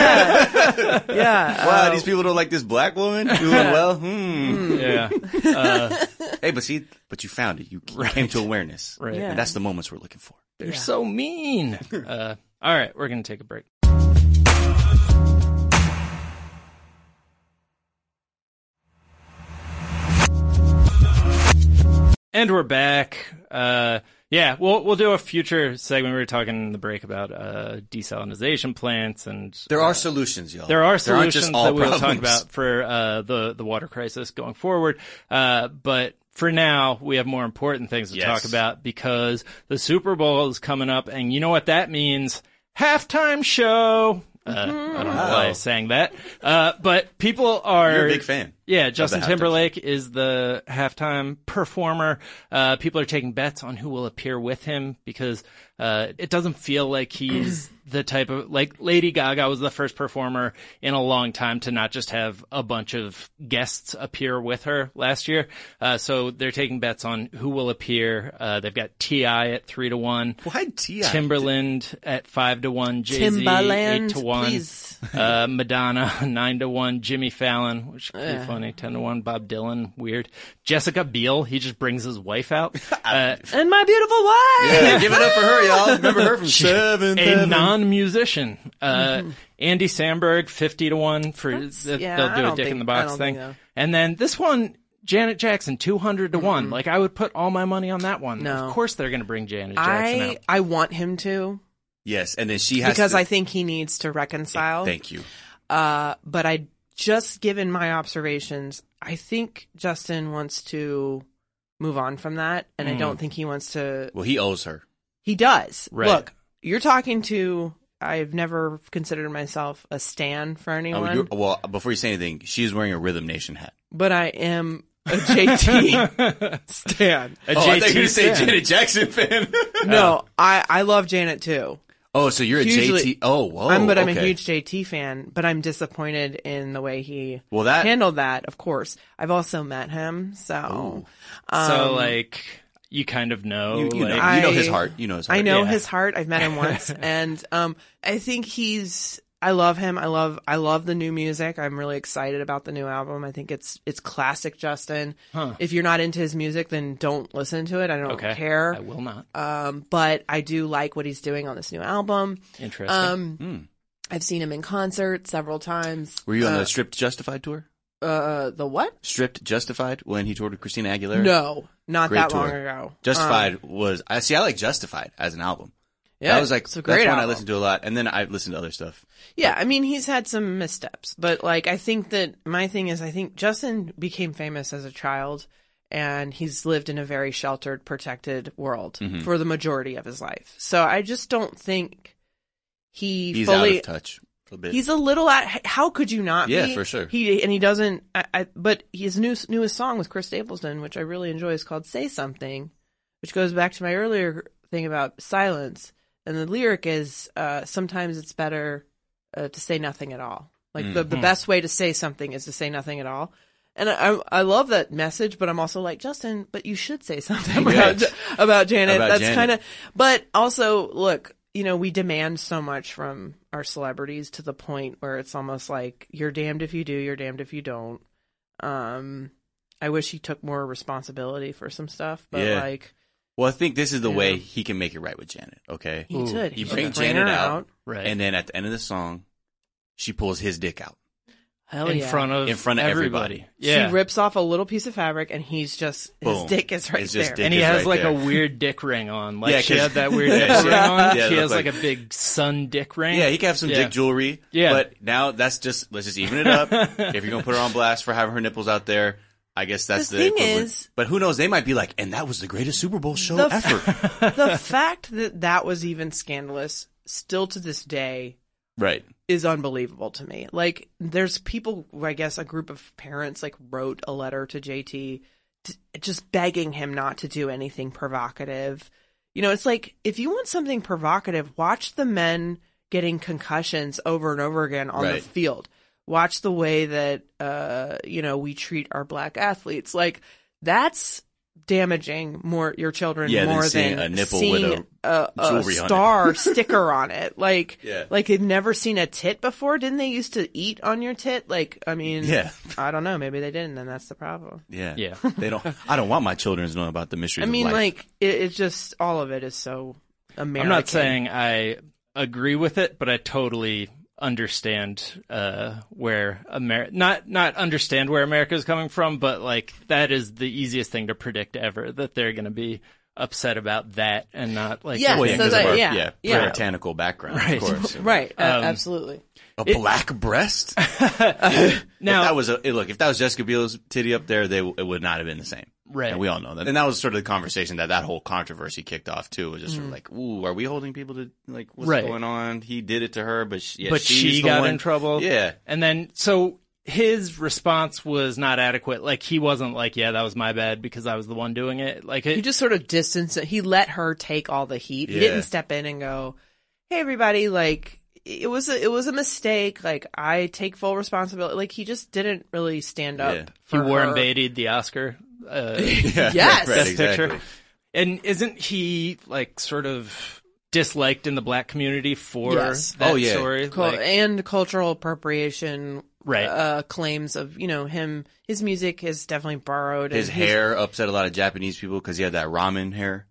yeah. Wow, these people don't like this black woman doing well. Yeah. Hey, but you found it. You came to awareness. Right. Yeah. And that's the moments we're looking for. They're so mean. All right, we're going to take a break. And we're back. Yeah, we'll do a future segment. We were talking in the break about desalinization plants, and There are solutions, y'all. there are aren't solutions just all that we'll talk problems. about for the water crisis going forward. But for now, we have more important things to talk about because the Super Bowl is coming up, and you know what that means? Halftime show. I don't know why I sang that. But people are... You're a big fan. Yeah, Justin halftime Timberlake is the halftime performer. People are taking bets on who will appear with him because it doesn't feel like he's the type of... Like, Lady Gaga was the first performer in a long time to not just have a bunch of guests appear with her last year. So they're taking bets on who will appear. They've got T.I. at 3-1. Why T.I.? Timberland at 5-1. Jay-Z Timbaland, 8-1. please. Madonna 9-1. Jimmy Fallon, which could be fun. funny. 10-1. Bob Dylan, weird. Jessica Biel, he just brings his wife out. And my beautiful wife. Yeah, give it up for her, y'all. Remember her from Seven. A non-musician. Andy Samberg, 50-1 for they'll do a Dick in the Box thing. And then this one, Janet Jackson, 200-1. Like, I would put all my money on that one. No. Of course they're going to bring Janet Jackson out. I want him to. Yes, and then she has because to... I think he needs to reconcile. Thank you. But I just, given my observations, I think Justin wants to move on from that, and I don't think he wants to. Well, he owes her. He does. Right. Look, you're talking to. I've never considered myself a stan for anyone. Well, before you say anything, she's wearing a Rhythm Nation hat. But I am a JT stan. I thought you were going to say Janet Jackson fan. No, I love Janet too. Oh, so you're a JT. Oh, whoa. I'm a okay. huge JT fan, but I'm disappointed in the way he that handled that, of course. I've also met him, so. So, like, you kind of know. You like, know his heart. You know his heart. I know his heart. I've met him once. And I think I love him. I love the new music. I'm really excited about the new album. I think it's classic Justin. Huh. If you're not into his music, then don't listen to it. I don't care. I will not. But I do like what he's doing on this new album. Interesting. I've seen him in concert several times. Were you on the Stripped Justified tour? The what? Stripped Justified when he toured with Christina Aguilera? No, not Great that tour. long ago. Justified I like Justified as an album. Yeah, that was like, it's a great that's one album. I listened to a lot. And then I listened to other stuff. Yeah, I mean, he's had some missteps, but like, I think that my thing is, I think Justin became famous as a child, and he's lived in a very sheltered, protected world for the majority of his life. So I just don't think he's fully out of touch a bit. He's a little how could you not be? Yeah, for sure. He doesn't, but his newest song with Chris Stapleton, which I really enjoy, is called Say Something, which goes back to my earlier thing about silence. And the lyric is, sometimes it's better to say nothing at all. Like the best way to say something is to say nothing at all. And I love that message, but I'm also like, Justin, but you should say something about Janet. That's kind of, but also, look, we demand so much from our celebrities to the point where it's almost like, you're damned if you do, you're damned if you don't. I wish he took more responsibility for some stuff, but like. Well, I think this is the way he can make it right with Janet, okay? He should. You bring Janet out, right? And then at the end of the song, she pulls his dick out. Hell in front of everybody. Yeah. She rips off a little piece of fabric, and he's just, his dick is right there. And he has like a weird dick ring on. Like, she had that weird dick ring on. Yeah, she has like a big sun dick ring. Yeah, he can have some dick jewelry. Yeah. But now let's just even it up. If you're going to put her on blast for having her nipples out there, I guess that's the thing equivalent. is, but who knows? They might be like, and that was the greatest Super Bowl show ever. The fact that was even scandalous, still to this day, right, is unbelievable to me. Like, there's people, I guess, a group of parents like wrote a letter to JT, just begging him not to do anything provocative. It's like, if you want something provocative, watch the men getting concussions over and over again on the field. Watch the way that, we treat our black athletes. Like, that's damaging your children more than a nipple seeing with a star sticker on it. Like, like they've never seen a tit before. Didn't they used to eat on your tit? Like, I mean, I don't know. Maybe they didn't, and that's the problem. Yeah. They don't. I don't want my children to know about the mysteries. I mean, of life. like, it's just, all of it is so American. I'm not saying I agree with it, but I totally understand where not understand where America is coming from, but like, that is the easiest thing to predict ever, that they're going to be upset about that and not like puritanical background, right. Of course. Right, absolutely. A black breast. Now, if that was Jessica Biel's titty up there, it would not have been the same. Right. And we all know that. And that was sort of the conversation that whole controversy kicked off too. It was just sort of like, ooh, are we holding people to, like, what's going on? He did it to her, but she got in trouble. Yeah. And then, so his response was not adequate. Like, he wasn't like, yeah, that was my bad because I was the one doing it. Like, he just sort of distanced it. He let her take all the heat. Yeah. He didn't step in and go, hey, everybody, like, it was a mistake. Like, I take full responsibility. Like, he just didn't really stand up for he Warren her. Beatty'd the Oscar. Yes. Right, Best Picture. And isn't he, like, sort of disliked in the black community for that story? And cultural appropriation Right. claims of, his music is definitely borrowed. His and hair upset a lot of Japanese people because he had that ramen hair.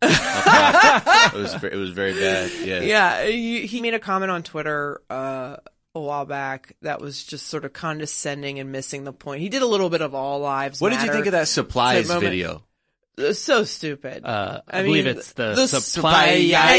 It was very bad. Yeah. Yeah, he made a comment on Twitter a while back that was just sort of condescending and missing the point. He did a little bit of All Lives What Matter. did you think of that Supplies moment. video? So stupid. I mean, believe it's the Supply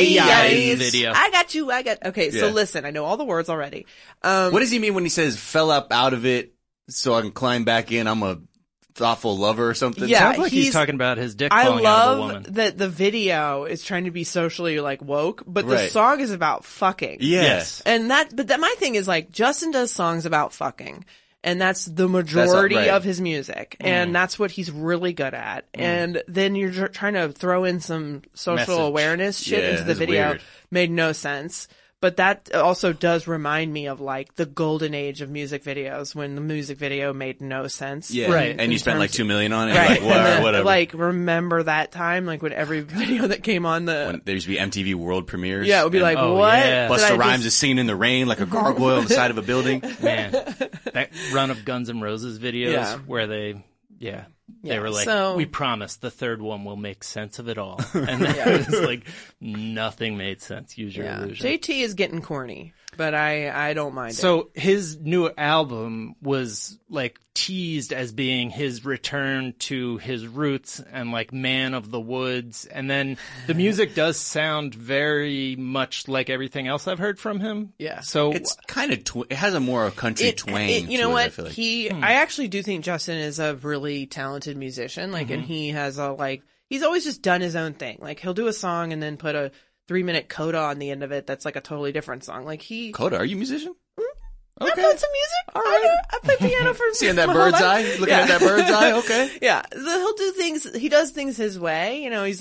video. I got you. Okay, so Yeah. listen, I know all the words already. What does he mean when he says fell up out of it so I can climb back in? I'm a thoughtful lover or something? Yeah. Sounds like he's he's- talking about his dick I falling out of a woman. love that the video is trying to be socially woke, but the Right. song is about fucking. Yeah. Yes. And my thing is Justin does songs about fucking. And that's the majority right. of his music. And that's what he's really good at. And then you're trying to throw in some social Message. awareness shit Yeah, into the that's video. weird. Made no sense. But that also does remind me of the golden age of music videos when the music video made no sense. Yeah. Right. And you spent like $2 million on it. Right. You're like, And then, whatever. remember that time? When every video that came on When there used to be MTV World Premieres. yeah, it would be and Oh, what? yeah. Did I Busta just- Rhymes is singing in the rain like a gargoyle on the side of a building. Man, that run of Guns N' Roses videos Yeah. where they Yeah, were like, so- we promise the third one will make sense of it all. And then it's like, nothing made sense. Use your illusion. JT is getting corny, but I don't mind it. So his new album was teased as being his return to his roots and man of the woods. And then the music does sound very much like everything else I've heard from him. Yeah. So It's kind of, it has a more country twang. You know to it, what? I feel like. I actually do think Justin is a really talented musician. And he has he's always just done his own thing. He'll do a song and then put a 3-minute coda on the end of it. That's a totally different song. Coda, are you a musician? I played some music. All right. I played piano for Seeing that my whole bird's life. eye? Looking at that bird's eye? Okay. Yeah, he'll do things. He does things his way. He's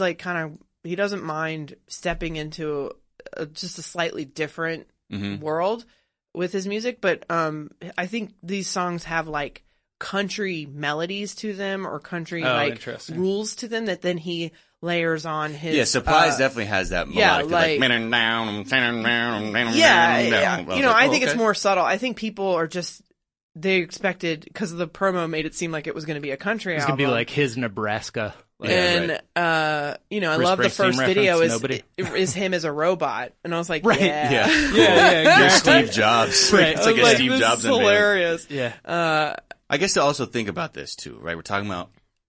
he doesn't mind stepping into just a slightly different world with his music. But I think these songs have country melodies to them or country interesting. rules to them that then he layers on his. Yeah, Supplies definitely has that melodic. Yeah. I think it's okay. more subtle. I think people are just. They expected, because the promo made it seem like it was going to be a country it's album. going to be like his Nebraska. And, I Bruce love the Springsteen first video reference, is him as a robot. And I was like, Right. yeah. Yeah, You're Steve Jobs. Right. It's like I was a Steve this Jobs is unveiling. hilarious. Yeah. I guess to also think about this too, right? We're talking about,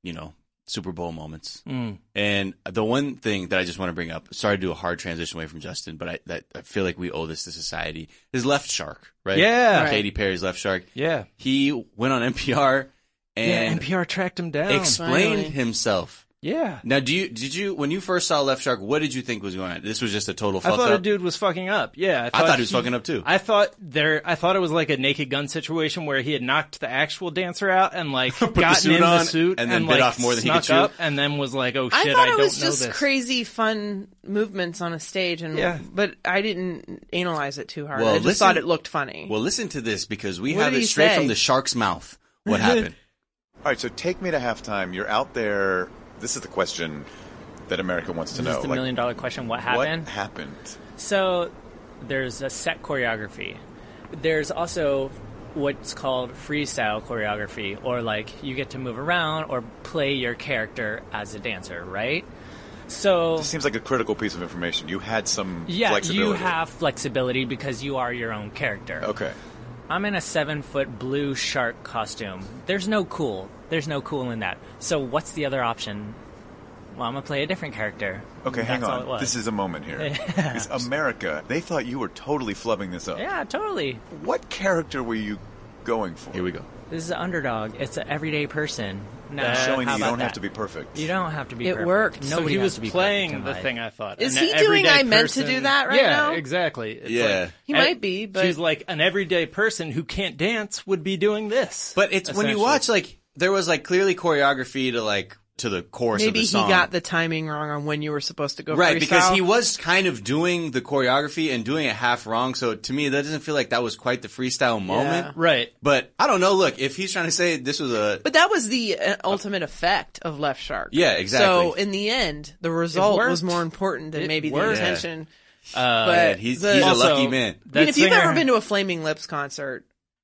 Super Bowl moments. And the one thing that I just want to bring up, sorry to do a hard transition away from Justin, but I feel like we owe this to society, is Left Shark, right? Yeah. Right. Katy Perry's Left Shark. Yeah. He went on NPR Yeah, and NPR tracked him down. explained Finally. himself. Yeah. Now, did you, when you first saw Left Shark, what did you think was going on? This was just a total I fuck thought up? a dude was fucking up. Yeah. I thought he was fucking up too. I thought it was like a Naked Gun situation where he had knocked the actual dancer out and gotten suit in the on suit and then bit off more than he could snuck chew. up and then was like, oh I shit, thought I it don't was know just this. crazy fun movements on a stage. But I didn't analyze it too hard. Well, I just listen- thought it looked funny. Well, listen to this because we What have did it he straight say? from the shark's mouth. What happened? All right, so take me to halftime. You're out there. This is the question that America wants to This know. is the $1 million question. What happened? What happened? So there's a set choreography. There's also what's called freestyle choreography, or you get to move around or play your character as a dancer, right? So This seems like a critical piece of information. You had some yeah, flexibility. you have flexibility because you are your own character. Okay. I'm in a 7-foot blue shark costume. There's no cool in that. So what's the other option? Well, I'm going to play a different character. Okay, That's hang all it on. was. This is a moment here. Because America, they thought you were totally flubbing this up. Yeah, totally. What character were you going for? Here we go. This is an underdog. It's an everyday person. Now, Showing how that you about don't have that? to be perfect. You don't have to be It perfect. worked. So Nobody he has was to be playing perfect in the life. thing I thought. Is An he doing everyday I meant to person- do that right yeah, now? exactly. It's Yeah. He might be, but- she's like an everyday person who can't dance would be doing this. But it's when you essentially. watch, there was clearly choreography to the chorus maybe of the he song. got the timing wrong on when you were supposed to go Right, freestyle. because he was kind of doing the choreography and doing it half wrong. So to me, that doesn't feel like that was quite the freestyle moment. Right. But I don't know. Look, if he's trying to say this was But that was the ultimate effect of Left Shark. Yeah, exactly. So in the end, the result worked. was more important than It maybe the worked. intention. man, but he's the- a Also, lucky man. I mean, if you've singer- ever been to a Flaming Lips concert,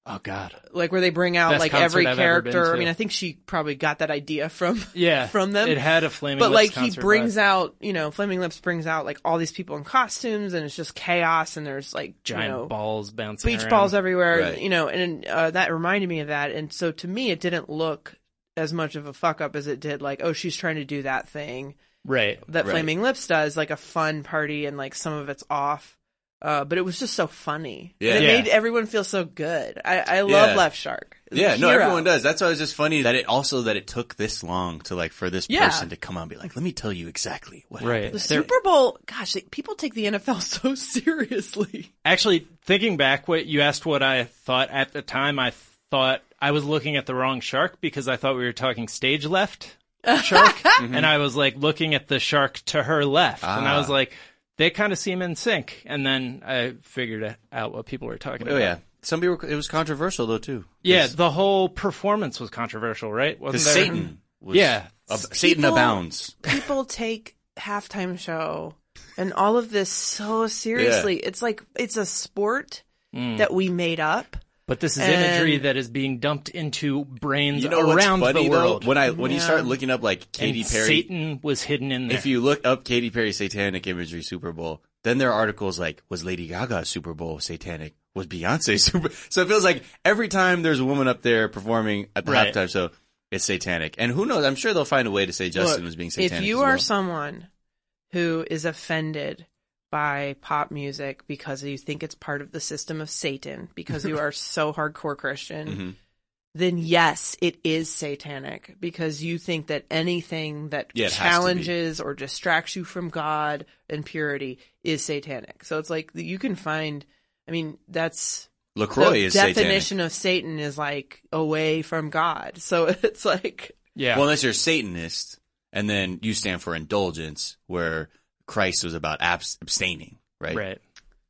Oh God. like where they bring out Best like concert every I've ever been character. I to. mean, I think she probably got that idea from Yeah. from them. It had a Flaming But Lips like he concert brings vibe. out, Flaming Lips brings out like all these people in costumes, and it's just chaos, and there's like giant balls bouncing beach around. balls everywhere, Right. and that reminded me of that. And so to me, it didn't look as much of a fuck up as it did like, oh, she's trying to do that thing Right. that Right. Flaming Lips does, like a fun party, and like some of it's off. But it was just so funny. Yeah. And it Yeah. made everyone feel so good. I love Yeah. Left Shark. Yeah, no, Hero. everyone does. That's why it was just funny that it took this long to like for this Yeah. person to come out and be like, let me tell you exactly what Right. happened. The There- Super Bowl, gosh, people take the NFL so seriously. Actually, thinking back, what you asked what I thought at the time, I thought I was looking at the wrong shark because I thought we were talking stage left shark, and I was like looking at the shark to her left, and I was like, they kind of seem in sync. And then I figured out what people were talking Oh about. yeah, some people. It was controversial though too. Yeah, the whole performance was controversial, right? Wasn't Because there? Satan. Was, Yeah. Satan People- abounds. People take halftime show and all of this so seriously. It's like it's a sport that we made up. But this is And- imagery that is being dumped into brains You know what's around funny the world. though? When you start looking up like Katy And Perry, Satan was hidden in there. if you look up Katy Perry satanic imagery Super Bowl, then there are articles like, was Lady Gaga Super Bowl satanic? Was Beyonce Super? So it feels like every time there's a woman up there performing at the Right. halftime show, it's satanic. And who knows? I'm sure they'll find a way to say Justin Look, was being satanic. if you as are well. someone who is offended by pop music because you think it's part of the system of Satan, because you are so hardcore Christian, Mm-hmm. then yes, it is satanic, because you think that anything that Yeah, it has to be. challenges or distracts you from God and purity is satanic. So it's like you can find, I mean, that's LaCroix the is satanic. definition of Satan is like away from God. So it's like, yeah. Well, unless you're a Satanist, and then you stand for indulgence, where Christ was about abstaining, right? Right.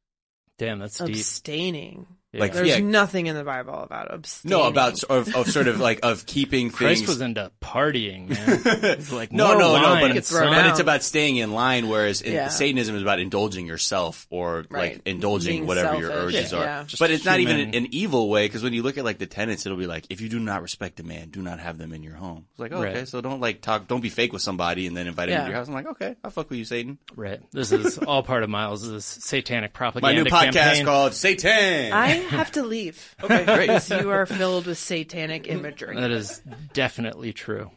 Damn, that's deep. abstaining. Yeah. Like, There's yeah. nothing in the Bible about abstaining. No, about of sort of like of keeping Christ things. was into partying, man. He's like, No, more no, wine, but Get thrown son. out. it's about staying in line, whereas Yeah. Satanism is about indulging yourself or Right. like indulging Being whatever your selfish. urges are. Yeah. Just But it's not even human. an evil way, because when you look at like the tenets, it'll be like, if you do not respect a man, do not have them in your home. It's like, okay, Right. so don't like don't be fake with somebody and then invite him Yeah. to your house. I'm like, okay, I'll fuck with you, Satan. Right. This is all part of Miles' satanic My propaganda new podcast campaign. called Satan. I have to leave. Okay, great. Because you are filled with satanic imagery. That is definitely true.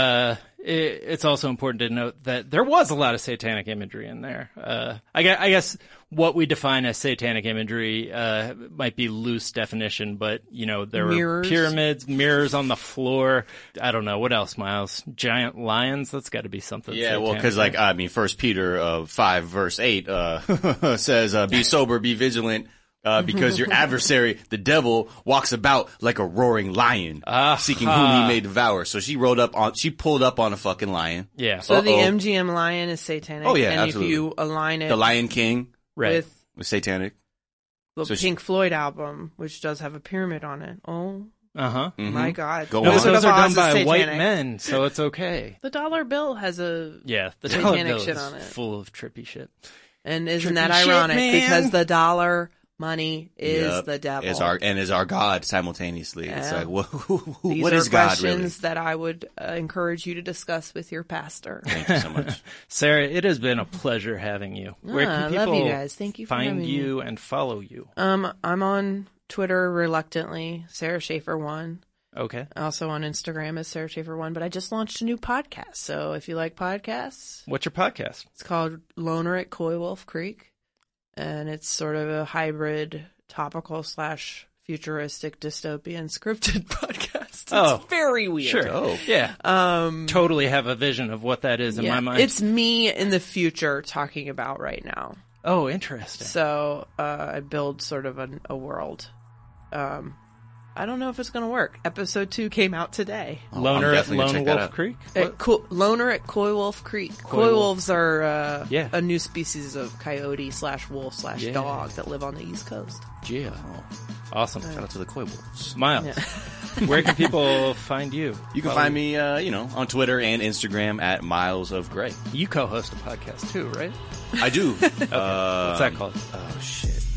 It's also important to note that there was a lot of satanic imagery in there. I guess what we define as satanic imagery might be loose definition, but there were Mirrors. pyramids, mirrors on the floor. I don't know what else, Miles. Giant lions. That's got to be something. Yeah, well, satanic, because right? 1 Peter 5 verse 8 says, "Be sober, be vigilant, because your adversary, the devil, walks about like a roaring lion, seeking whom he may devour." So she pulled up on a fucking lion. Yeah. So the Uh-oh. MGM lion is satanic. Oh, yeah, and absolutely. if you align it The Lion King right. with was satanic. the So Pink Floyd album, which does have a pyramid on it. Oh Uh-huh. my God. Go No, on. Wizard those of are Oz done is by white satanic. men, so it's okay. The dollar bill has a, Yeah, the Satanic dollar bill shit is on it. full of trippy shit. and isn't that Trippy shit, ironic? man. Because the dollar money is Yep. the devil. Is our God simultaneously. It's Yeah. like, These what are is God questions that I would encourage you to discuss with your pastor. really? Thank you so much. Sarah, it has been a pleasure having you. Where I can love people you guys. Thank you for find having me. you and follow you? I'm on Twitter reluctantly, Sarah Schaefer 1. Okay. Also on Instagram as Sarah Schaefer 1. But I just launched a new podcast. So if you like podcasts, What's your podcast? it's called Loner at Coy Wolf Creek. And it's sort of a hybrid topical / futuristic dystopian scripted podcast. It's Oh, very weird. Sure. Oh. Yeah. Totally have a vision of what that is in my mind. It's me in the future talking about right now. Oh, interesting. So I build sort of a world. I don't know if it's going to work. Episode 2 came out today. Loner I'm at definitely gonna Lone check that Wolf out. Creek? Loner at Coy Wolf Creek. Coy Wolf. wolves are Yeah. a new species of coyote / wolf / Yeah. dog that live on the East Coast. Yeah. Awesome. Shout out to the Koi Wolves. Miles, where can people find you? You can find me, on Twitter and Instagram at Miles of Gray. You co-host a podcast too, right? I do. What's that called? Oh shit.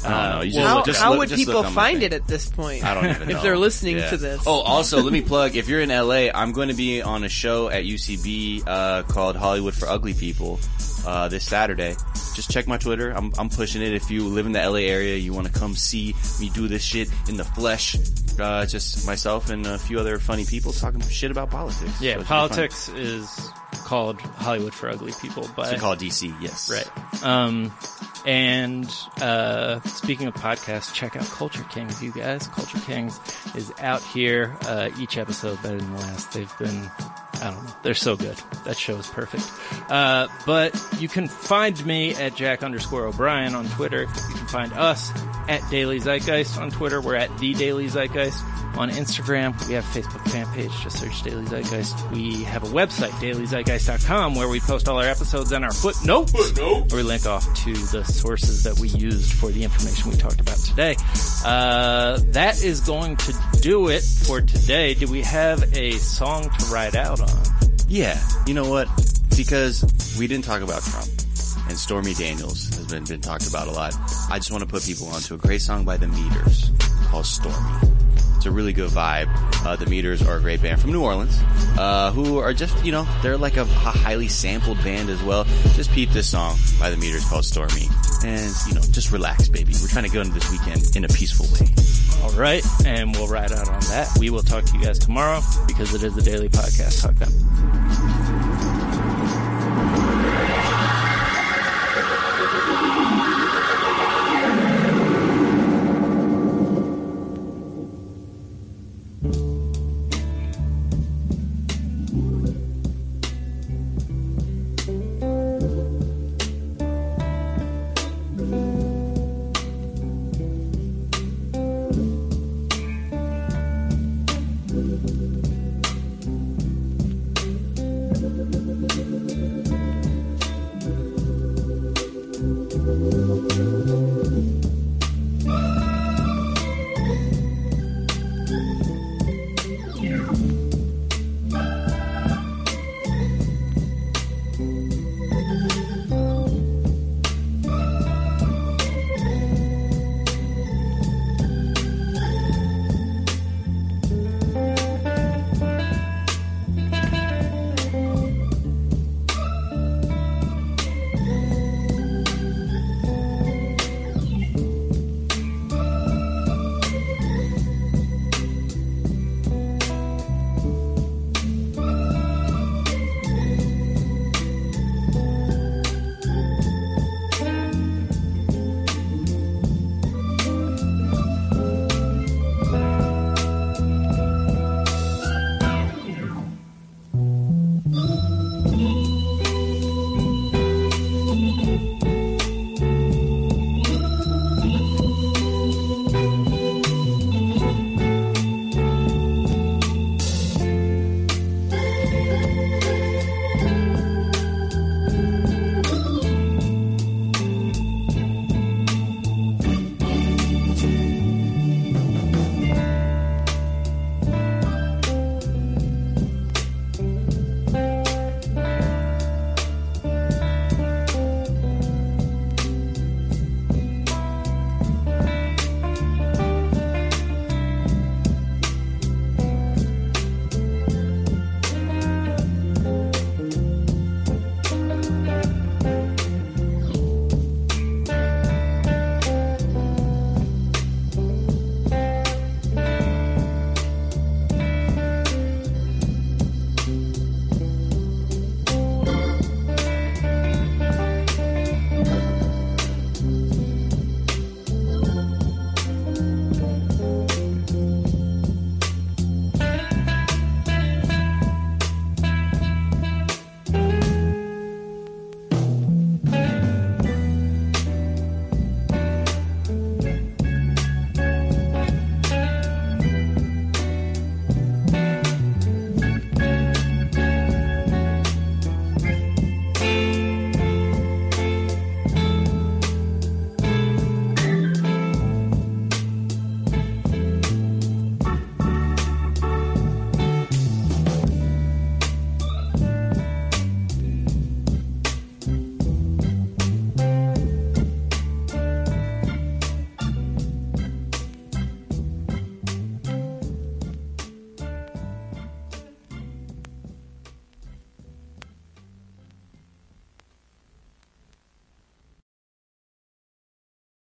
I don't know. You How would just people look on my find thing. it at this point? I don't even know. If they're listening Yeah. to this. Oh, also, let me plug, if you're in LA, I'm going to be on a show at UCB, called Hollywood for Ugly People, this Saturday. Just check my Twitter. I'm pushing it. If you live in the LA area, you want to come see me do this shit in the flesh. Just myself and a few other funny people talking shit about politics. Yeah, So it's politics is called Hollywood for Ugly People. By it's called DC, yes. Right. And speaking of podcasts, check out Culture Kings, you guys. Culture Kings is out here. Each episode better than the last. They've been, I don't know, they're so good. That show is perfect. But you can find me at Jack_O'Brien on Twitter. You can find us at Daily Zeitgeist on Twitter. We're at The Daily Zeitgeist. On Instagram, we have a Facebook fan page. Just search Daily Zeitgeist. We have a website, dailyzeitgeist.com, where we post all our episodes and our footnotes. Where we link off to the sources that we used for the information we talked about today. That is going to do it for today. Do we have a song to ride out on? Yeah. You know what? Because we didn't talk about Trump. And Stormy Daniels has been talked about a lot. I just want to put people onto a great song by The Meters called Stormy. It's a really good vibe. The Meters are a great band from New Orleans, who are just, they're like a highly sampled band as well. Just peep this song by The Meters called Stormy. And, just relax, baby. We're trying to go into this weekend in a peaceful way. All right, and we'll ride out on that. We will talk to you guys tomorrow because it is the Daily Podcast. Talk then.